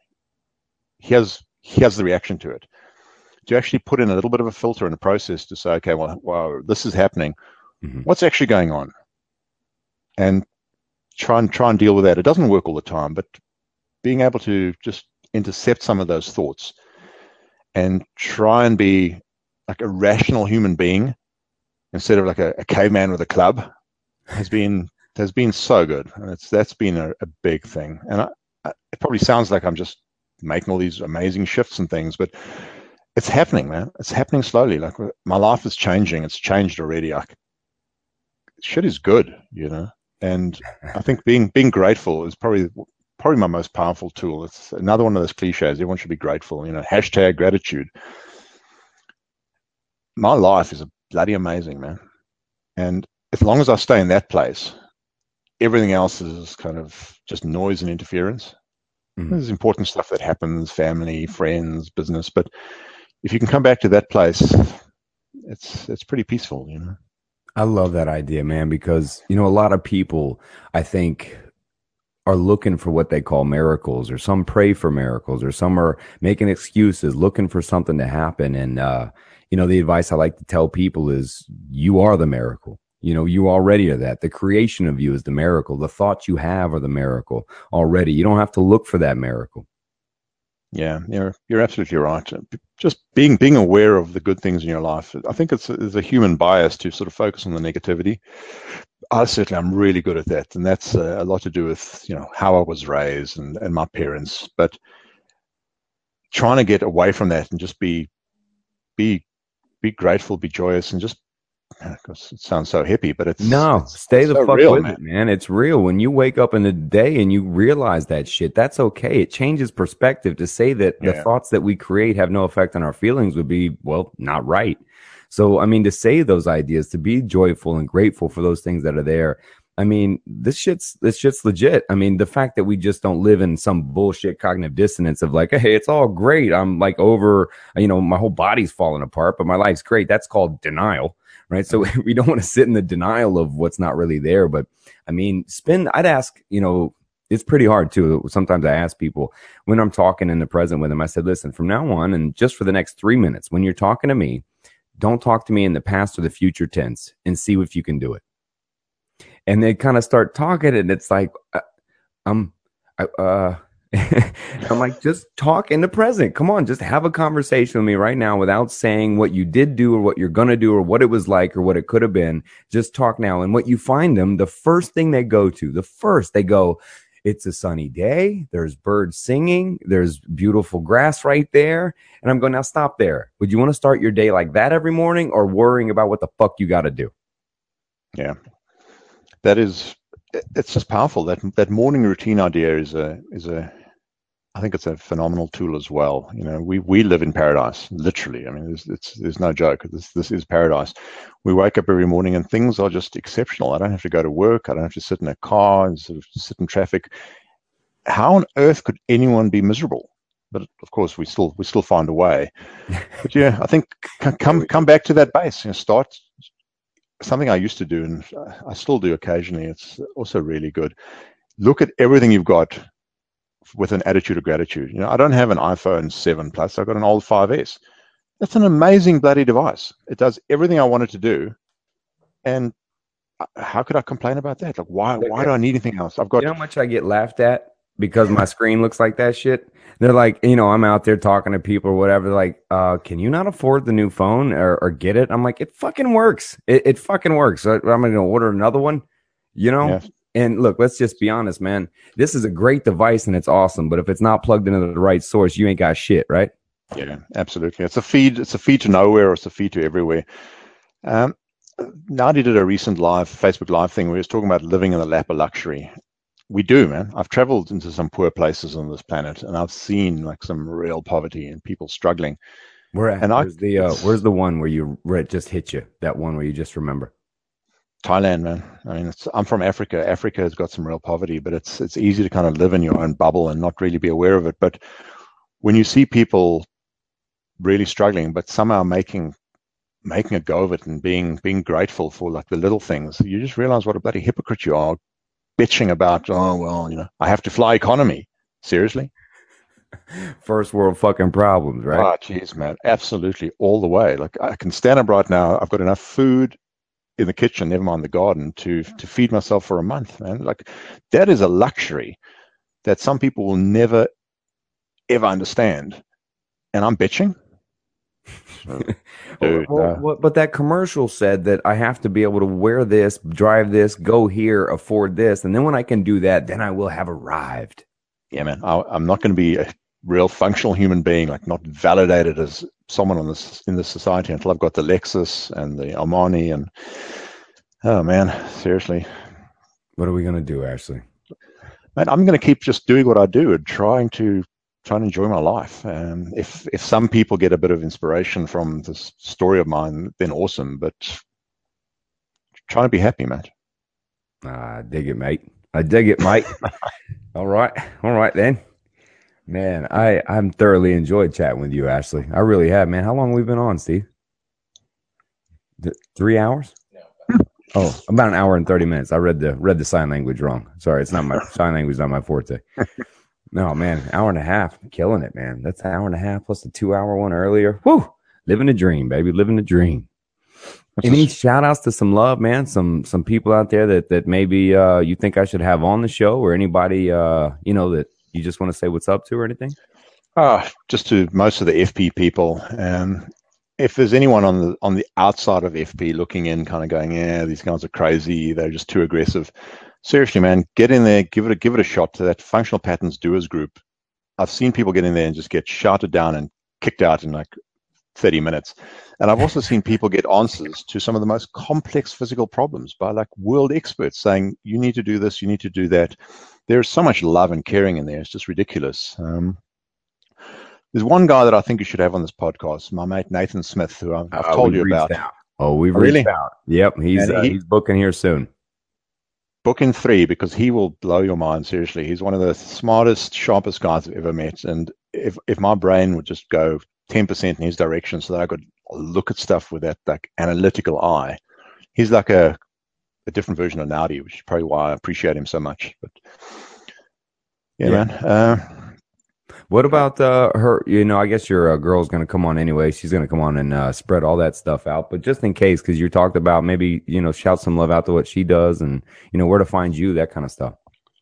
B: Here's here's the reaction to it. To actually put in a little bit of a filter and a process to say, okay, well, wow, this is happening. Mm-hmm. What's actually going on? And try and try and deal with that. It doesn't work all the time, but being able to just intercept some of those thoughts and try and be like a rational human being instead of like a, a caveman with a club has been has been so good. And it's that's been a, a big thing. And I, I, it probably sounds like I'm just making all these amazing shifts and things, but it's happening, man. It's happening slowly. Like my life is changing. It's changed already. Like shit is good, you know. And I think being being grateful is probably probably my most powerful tool. It's another one of those cliches. Everyone should be grateful. You know, hashtag gratitude. My life is a bloody amazing, man. And as long as I stay in that place, everything else is kind of just noise and interference. Mm-hmm. There's important stuff that happens, family, friends, business. But if you can come back to that place, it's it's pretty peaceful, you know.
A: I love that idea, man, because, you know, a lot of people, I think, are looking for what they call miracles, or some pray for miracles, or some are making excuses, looking for something to happen. And, uh, you know, the advice I like to tell people is you are the miracle. You know, you already are that. The creation of you is the miracle. The thoughts you have are the miracle already. You don't have to look for that miracle.
B: Yeah, you're you're absolutely right. Just being being aware of the good things in your life. I think it's a, it's a human bias to sort of focus on the negativity. I certainly I'm really good at that, and that's uh, a lot to do with, you know, how I was raised and and my parents. But trying to get away from that and just be be be grateful, be joyous, and just, because it sounds so hippie, but it's
A: no,
B: it's,
A: stay
B: it's
A: the
B: so
A: fuck
B: real,
A: with
B: man.
A: it, man. It's real. When you wake up in the day and you realize that shit, that's okay. It changes perspective. To say that the
B: Yeah,
A: thoughts that we create have no effect on our feelings would be, well, not right. So, I mean, to say those ideas, to be joyful and grateful for those things that are there. I mean, this shit's this shit's legit. I mean, the fact that we just don't live in some bullshit cognitive dissonance of like, hey, it's all great. I'm like over, you know, my whole body's falling apart, but my life's great. That's called denial. Right. So we don't want to sit in the denial of what's not really there. But I mean, spend, I'd ask, you know, it's pretty hard too. Sometimes I ask people when I'm talking in the present with them, I said, listen, from now on, and just for the next three minutes, when you're talking to me, don't talk to me in the past or the future tense, and see if you can do it. And they kind of start talking, and it's like, uh, um, I, uh, I'm like, just talk in the present. Come on, just have a conversation with me right now without saying what you did do or what you're going to do or what it was like or what it could have been. Just talk now. And what you find them, the first thing they go to, the first they go, it's a sunny day. There's birds singing. There's beautiful grass right there. And I'm going, now stop there. Would you want to start your day like that every morning, or worrying about what the fuck you got to do?
B: yeah. That is, it's just powerful. That that morning routine idea is a is a I think it's a phenomenal tool as well. You know, we we live in paradise, literally. I mean, it's, it's there's no joke. This this is paradise. We wake up every morning and things are just exceptional. I don't have to go to work. I don't have to sit in a car and sort of sit in traffic. How on earth could anyone be miserable? But of course, we still we still find a way. But yeah, I think come come back to that base. You know, start. Something I used to do, and I still do occasionally. It's also really good. Look at everything you've got with an attitude of gratitude. You know, I don't have an iPhone seven Plus. I've got an old five S. That's an amazing bloody device. It does everything I wanted to do. And how could I complain about that? Like, why, why do I need anything else? I've got.
A: You know how much I get laughed at because my screen looks like that shit? They're like, you know, I'm out there talking to people or whatever. They're like, uh, can you not afford the new phone or, or get it? I'm like, it fucking works. It, it fucking works. I, I'm going to order another one, you know? Yeah. And look, let's just be honest, man. This is a great device and it's awesome. But if it's not plugged into the right source, you ain't got shit, right?
B: Yeah, absolutely. It's a feed. It's a feed to nowhere, or it's a feed to everywhere. Um, Nadi did a recent live Facebook live thing where he was talking about living in the lap of luxury. We do, man. I've traveled into some poor places on this planet, and I've seen like some real poverty and people struggling.
A: Where at?
B: And
A: where's
B: I,
A: the uh, where's the one where you where it just hit you? That one where you just remember?
B: Thailand, man. I mean, it's, I'm from Africa. Africa has got some real poverty, but it's it's easy to kind of live in your own bubble and not really be aware of it. But when you see people really struggling, but somehow making making a go of it and being being grateful for like the little things, you just realize what a bloody hypocrite you are. Bitching about, oh, well, you know, I have to fly economy. Seriously?
A: First world fucking problems, right?
B: Oh, geez, man. Absolutely. All the way. Like, I can stand up right now. I've got enough food in the kitchen, never mind the garden, to to feed myself for a month, man. Like, that is a luxury that some people will never, ever understand. And I'm bitching?
A: Dude, well, well, but that commercial said that I have to be able to wear this, drive this, go here, afford this, and then when I can do that, then I will have arrived.
B: Yeah, man. I, I'm not going to be a real functional human being, like not validated as someone on this in this society until I've got the Lexus and the Armani and oh man, seriously.
A: What are we going to do, Ashley?
B: Man, I'm going to keep just doing what I do and trying to. Trying to enjoy my life. Um, if if some people get a bit of inspiration from this story of mine, then awesome. But trying to be happy, mate.
A: I dig it, mate. I dig it, mate. All right, all right then, man. I I'm thoroughly enjoyed chatting with you, Ashley. I really have, man. How long have we been on, Steve? Th- three hours? No. Oh, about an hour and thirty minutes. I read the read the sign language wrong. Sorry, it's not my sign language. Not my forte. No, man, hour and a half, killing it, man. That's an hour and a half plus the two hour one earlier. Woo! living a dream, baby, living a dream.
B: It's
A: Any
B: just-
A: shout outs to some love, man? Some some people out there that that maybe uh, you think I should have on the show, or anybody uh, you know that you just want to say what's up to or anything?
B: Ah, just to most of the F P people. Um, if there's anyone on the on the outside of F P looking in, kind of going, yeah, these guys are crazy, they're just too aggressive. Seriously, man, get in there, give it a give it a shot to that Functional Patterns Doers group. I've seen people get in there and just get shouted down and kicked out in like thirty minutes. And I've also seen people get answers to some of the most complex physical problems by like world experts saying, you need to do this, you need to do that. There's so much love and caring in there. It's just ridiculous. Um, there's one guy that I think you should have on this podcast, my mate Nathan Smith, who I've, I've
A: Uh,
B: told
A: we've
B: you
A: reached
B: about.
A: out. Oh, we've
B: Oh,
A: reached
B: really?
A: out. Yep, he's
B: And
A: uh,
B: he-
A: he's booking here soon.
B: Book in three, because he will blow your mind. Seriously, he's one of the smartest, sharpest guys I've ever met. And if if my brain would just go ten percent in his direction, so that I could look at stuff with that like analytical eye, he's like a a different version of Naudi, which is probably why I appreciate him so much. But yeah,
A: Yeah.
B: man. Uh,
A: What about uh, her? You know, I guess your uh, girl's going to come on anyway. She's going to come on and uh, spread all that stuff out. But just in case, because you talked about maybe, you know, shout some love out to what she does and, you know, where to find you, that kind of stuff.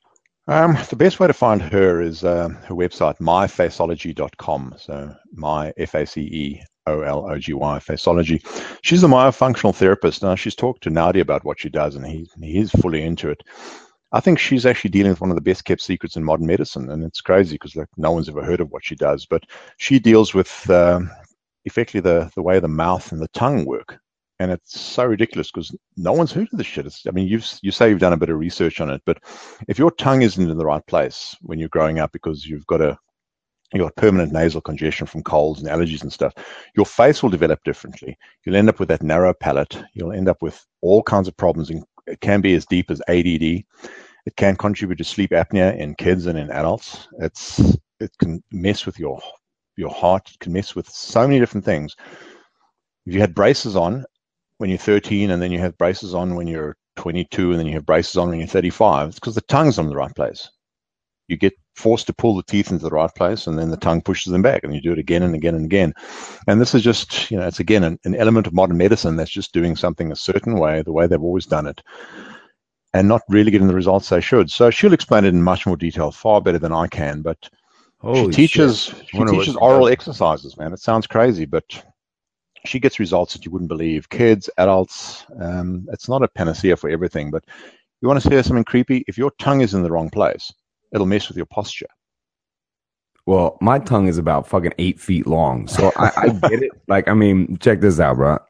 B: Um, the best way to find her is um, her website, my faceology dot com. So my F A C E O L O G Y, Faceology. She's a myofunctional therapist. Now, she's talked to Naudi about what she does, and he he's fully into it. I think she's actually dealing with one of the best kept secrets in modern medicine, and it's crazy because like no one's ever heard of what she does. But she deals with um, effectively the the way the mouth and the tongue work. And it's so ridiculous because no one's heard of this shit. It's, I mean, you've, you say you've done a bit of research on it, but if your tongue isn't in the right place when you're growing up because you've got a you've got permanent nasal congestion from colds and allergies and stuff, your face will develop differently. You'll end up with that narrow palate. You'll end up with all kinds of problems. And it can be as deep as A D D. It can contribute to sleep apnea in kids and in adults. It's it can mess with your your heart. It can mess with so many different things. If you had braces on when you're thirteen, and then you have braces on when you're twenty-two, and then you have braces on when you're thirty-five, it's because the tongue's not in the right place. You get forced to pull the teeth into the right place, and then the tongue pushes them back, and you do it again and again and again. And this is just, you know, it's again an, an element of modern medicine that's just doing something a certain way, the way they've always done it, and not really getting the results they should. So she'll explain it in much more detail, far better than I can. But
A: Holy
B: she teaches
A: shit.
B: she
A: Wonder what
B: teaches
A: she
B: oral
A: does.
B: exercises, man. It sounds crazy, but she gets results that you wouldn't believe. Kids, adults, um, it's not a panacea for everything, but you want to hear something creepy? If your tongue is in the wrong place, it'll mess with your posture.
A: Well, my tongue is about fucking eight feet long. So I, I get it. Like, I mean, check this out, bro.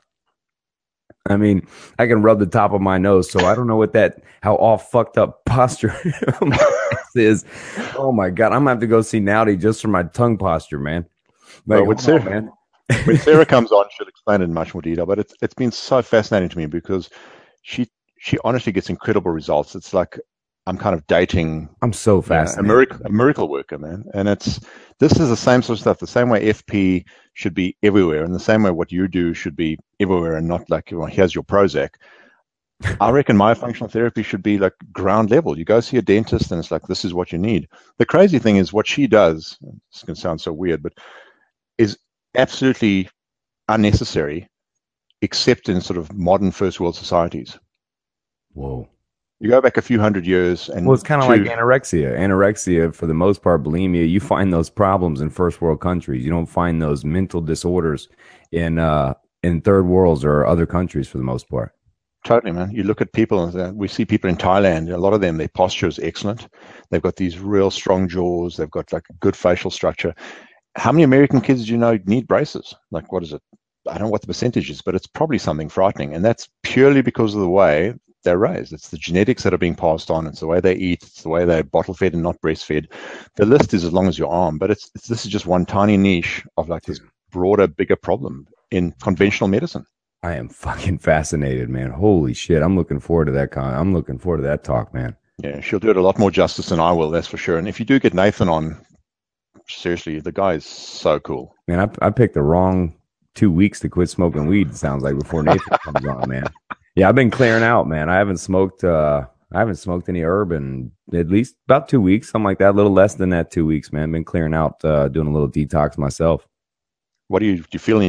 A: I mean, I can rub the top of my nose, so I don't know what that, how all fucked up posture is. Oh my God. I'm gonna have to go see Naudi just for my tongue posture, man. Like,
B: Well, with
A: hold on,
B: Sarah-
A: man.
B: When Sarah comes on, she'll explain it in much more detail, but it's it's been so fascinating to me because she she honestly gets incredible results. It's like I'm kind of dating
A: I'm so
B: you know, a
A: fascinated.
B: miracle a miracle worker, man. And it's this is the same sort of stuff. The same way F P should be everywhere, and the same way what you do should be everywhere, and not like, well, here's your Prozac. I reckon myofunctional therapy should be like ground level. You go see a dentist, and it's like, this is what you need. The crazy thing is what she does. This can sound so weird, but is absolutely unnecessary, except in sort of modern first world societies.
A: Whoa.
B: You go back a few hundred years, and
A: Well, it's kind of
B: to-
A: like anorexia. Anorexia, for the most part, bulimia, you find those problems in first world countries. You don't find those mental disorders in uh, in third worlds or other countries for the most part.
B: Totally, man. You look at people, and uh, we see people in Thailand. A lot of them, their posture is excellent. They've got these real strong jaws. They've got like good facial structure. How many American kids do you know need braces? Like, what is it? I don't know what the percentage is, but it's probably something frightening. And that's purely because of the way they're raised. It's the genetics that are being passed on. It's the way they eat. It's the way they're bottle fed and not breastfed. The list is as long as your arm, but it's, it's this is just one tiny niche of like this broader, bigger problem in conventional medicine.
A: I am fucking fascinated, man. Holy shit. I'm looking forward to that con. I'm looking forward to that talk, man.
B: Yeah, she'll do it a lot more justice than I will, that's for sure. And if you do get Nathan on, seriously, the guy is so cool.
A: Man, I, I picked the wrong two weeks to quit smoking weed, it sounds like, before Nathan comes on, man. Yeah, I've been clearing out, man. I haven't smoked uh I haven't smoked any herb in at least about two weeks, something like that, a little less than that, two weeks, man. Been clearing out, uh, doing a little detox myself.
B: What do you do? You feel any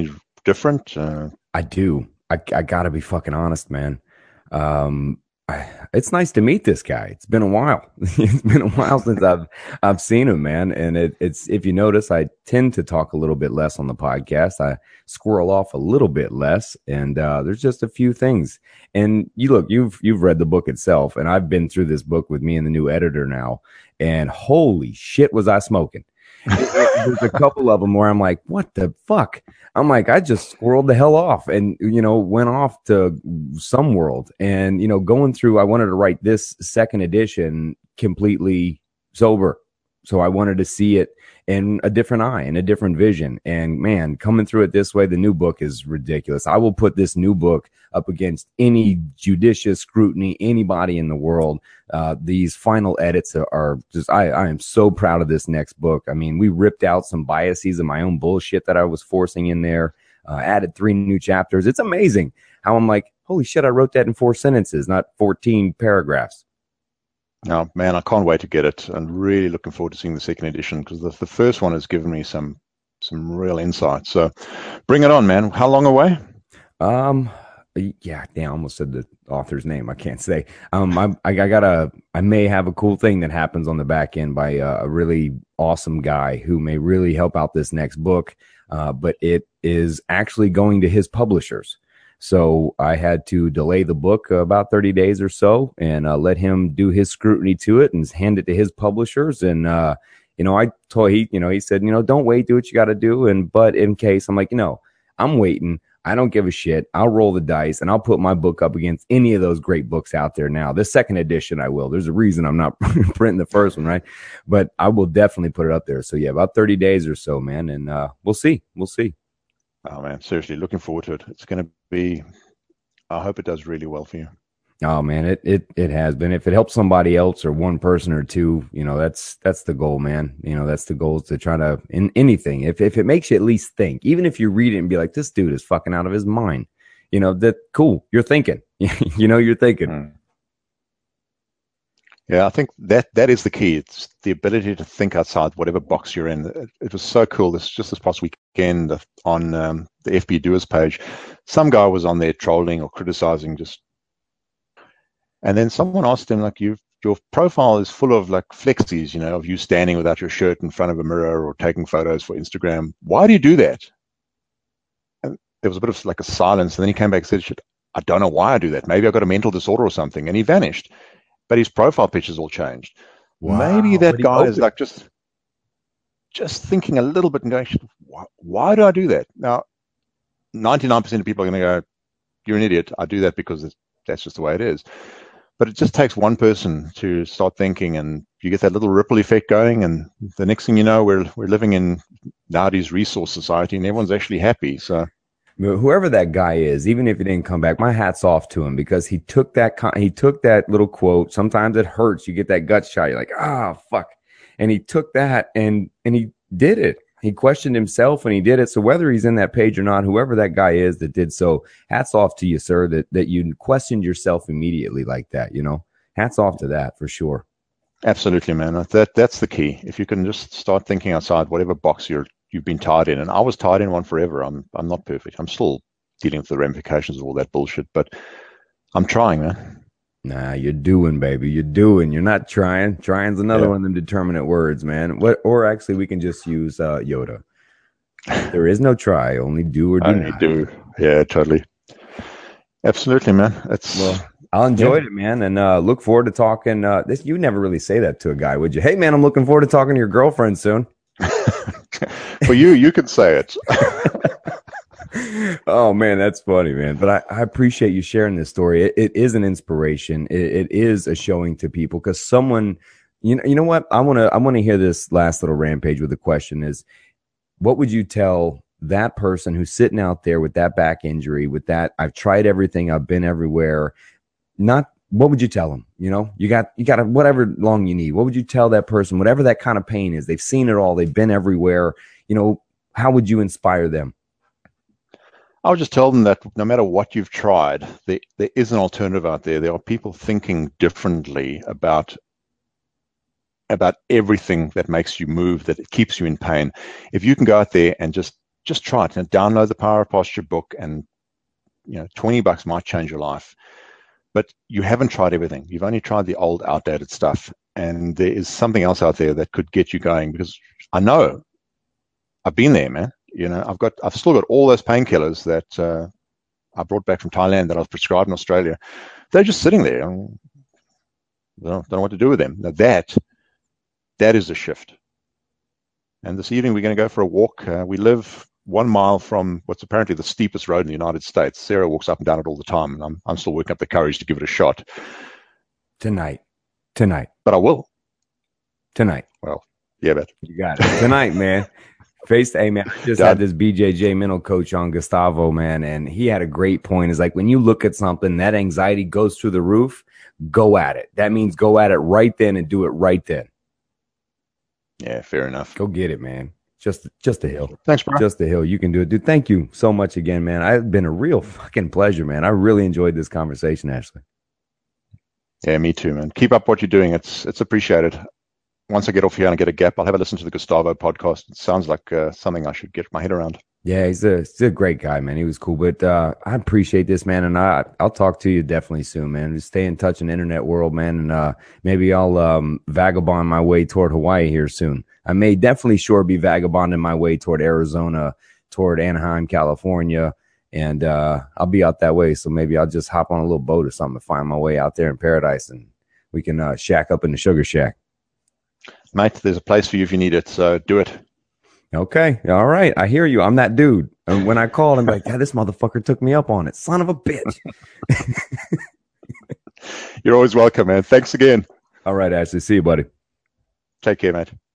B: different? Uh,
A: I do. I, I gotta be fucking honest, man. Um, I, it's nice to meet this guy. It's been a while. It's been a while since I've I've seen him, man. And it, it's if you notice, I tend to talk a little bit less on the podcast. I squirrel off a little bit less, and uh, there's just a few things. And you look, you've you've read the book itself, and I've been through this book with me and the new editor now. And holy shit, was I smoking! There's a couple of them where I'm like, what the fuck? I'm like, I just squirreled the hell off and, you know, went off to some world. And, you know, going through, I wanted to write this second edition completely sober. So I wanted to see it in a different eye, in a different vision. And man, coming through it this way, the new book is ridiculous. I will put this new book up against any judicious scrutiny, anybody in the world. Uh, these final edits are, are just, I, I am so proud of this next book. I mean, we ripped out some biases of my own bullshit that I was forcing in there, uh, added three new chapters. It's amazing how I'm like, holy shit, I wrote that in four sentences, not fourteen paragraphs.
B: Oh, man, I can't wait to get it, and really looking forward to seeing the second edition, because the, the first one has given me some some real insight. So bring it on, man. How long away?
A: Um, yeah, damn, I almost said the author's name. I can't say. Um, I, I, I got a, I may have a cool thing that happens on the back end by a, a really awesome guy who may really help out this next book. Uh, but it is actually going to his publishers. So I had to delay the book about thirty days or so and uh, let him do his scrutiny to it and hand it to his publishers. And, uh, you know, I told he, you know, he said, you know, don't wait, do what you got to do. And, but in case I'm like, you know, I'm waiting. I don't give a shit. I'll roll the dice and I'll put my book up against any of those great books out there now. The second edition, I will. There's a reason I'm not printing the first one, right? But I will definitely put it up there. So yeah, about thirty days or so, man. And uh, we'll see. We'll see.
B: Oh, man, seriously, looking forward to it. It's going to be, I hope it does really well for you.
A: Oh, man, it, it, it has been. If it helps somebody else or one person or two, you know, that's, that's the goal, man. You know, that's the goal, is to try to, in anything, if, if it makes you at least think, even if you read it and be like, this dude is fucking out of his mind, you know, that cool. You're thinking, you know, you're thinking.
B: Mm. Yeah, I think that that is the key. It's the ability to think outside whatever box you're in. It, it was so cool. This just this past weekend on um, the F B Doers page, some guy was on there trolling or criticizing, just, and then someone asked him, like, you your profile is full of like flexies, you know, of you standing without your shirt in front of a mirror or taking photos for Instagram. Why do you do that? And there was a bit of like a silence, and then he came back and said, I don't know why I do that. Maybe I've got a mental disorder or something. And he vanished. But his profile pictures all changed. Wow. Maybe that guy is like just just thinking a little bit and going, why, why do I do that? Now, ninety-nine percent of people are going to go, you're an idiot. I do that because that's just the way it is. But it just takes one person to start thinking, and you get that little ripple effect going, and the next thing you know, we're we're living in nowadays resource society, and everyone's actually happy. So
A: whoever that guy is, even if he didn't come back, my hat's off to him, because he took that he took that little quote. Sometimes it hurts. You get that gut shot. You're like, ah, oh, fuck. And he took that and and he did it. He questioned himself and he did it. So whether he's in that page or not, whoever that guy is that did so, hats off to you, sir, that that you questioned yourself immediately like that. You know, hats off to that for sure.
B: Absolutely, man. That that's the key. If you can just start thinking outside whatever box you're you've been tied in, and I was tied in one forever. I'm I'm not perfect. I'm still dealing with the ramifications of all that bullshit, but I'm trying, man.
A: Nah, you're doing, baby. You're doing. You're not trying. Trying's another yeah. one of them determinate words, man. What? Or actually, we can just use uh, Yoda. There is no try, only do or do
B: only
A: not.
B: do. Yeah, totally. Absolutely, man. It's
A: well, I enjoyed yeah. it, man, and uh, look forward to talking. Uh, this you never really say that to a guy, would you? Hey, man, I'm looking forward to talking to your girlfriend soon.
B: For you, you can say it.
A: Oh, man, that's funny, man. But I, I appreciate you sharing this story. It, it is an inspiration. It, it is a showing to people, because someone, you know, you know what? I want to I want to hear this last little rampage with the question is, what would you tell that person who's sitting out there with that back injury, with that, I've tried everything, I've been everywhere, not, what would you tell them? You know, you got, you got whatever long you need. What would you tell that person, whatever that kind of pain is? They've seen it all. They've been everywhere. You know, how would you inspire them?
B: I would just tell them that no matter what you've tried, there, there is an alternative out there. There are people thinking differently about, about everything that makes you move, that keeps you in pain. If you can go out there and just just try it and download the Power of Posture book, and you know, twenty bucks might change your life. But you haven't tried everything. You've only tried the old, outdated stuff. And there is something else out there that could get you going, because I know I've been there, man. You know, I've got, I've still got all those painkillers that uh, I brought back from Thailand that I was prescribed in Australia. They're just sitting there. I don't, don't know what to do with them. Now that, that is a shift. And this evening we're going to go for a walk. Uh, we live one mile from what's apparently the steepest road in the United States. Sarah walks up and down it all the time, and I'm I'm still working up the courage to give it a shot.
A: Tonight. Tonight.
B: But I will.
A: Tonight.
B: Well, yeah, but
A: you got it. Tonight, man. Face, hey, man, I just Dad. had this B J J mental coach on, Gustavo, man, and he had a great point. It's like, when you look at something, that anxiety goes through the roof, go at it. That means go at it right then and do it right then.
B: Yeah, fair enough.
A: Go get it, man. Just just a hill.
B: Thanks, bro.
A: Just a hill. You can do it. Dude, thank you so much again, man. It's been a real fucking pleasure, man. I really enjoyed this conversation, Ashley.
B: Yeah, me too, man. Keep up what you're doing. It's it's appreciated. Once I get off here and I get a gap, I'll have a listen to the Gustavo podcast. It sounds like uh, something I should get my head around.
A: Yeah, he's a, he's a great guy, man. He was cool. But uh, I appreciate this, man. And I, I'll talk to you definitely soon, man. Just stay in touch in the internet world, man. And uh, maybe I'll um, vagabond my way toward Hawaii here soon. I may definitely sure be vagabonding my way toward Arizona, toward Anaheim, California. And uh, I'll be out that way. So maybe I'll just hop on a little boat or something to find my way out there in paradise. And we can uh, shack up in the Sugar Shack.
B: Mate, there's a place for you if you need it. So do it.
A: Okay. All right. I hear you. I'm that dude. And when I called, I'm like, yeah, this motherfucker took me up on it. Son of a bitch.
B: You're always welcome, man. Thanks again.
A: All right, Ashley. See you, buddy.
B: Take care, mate.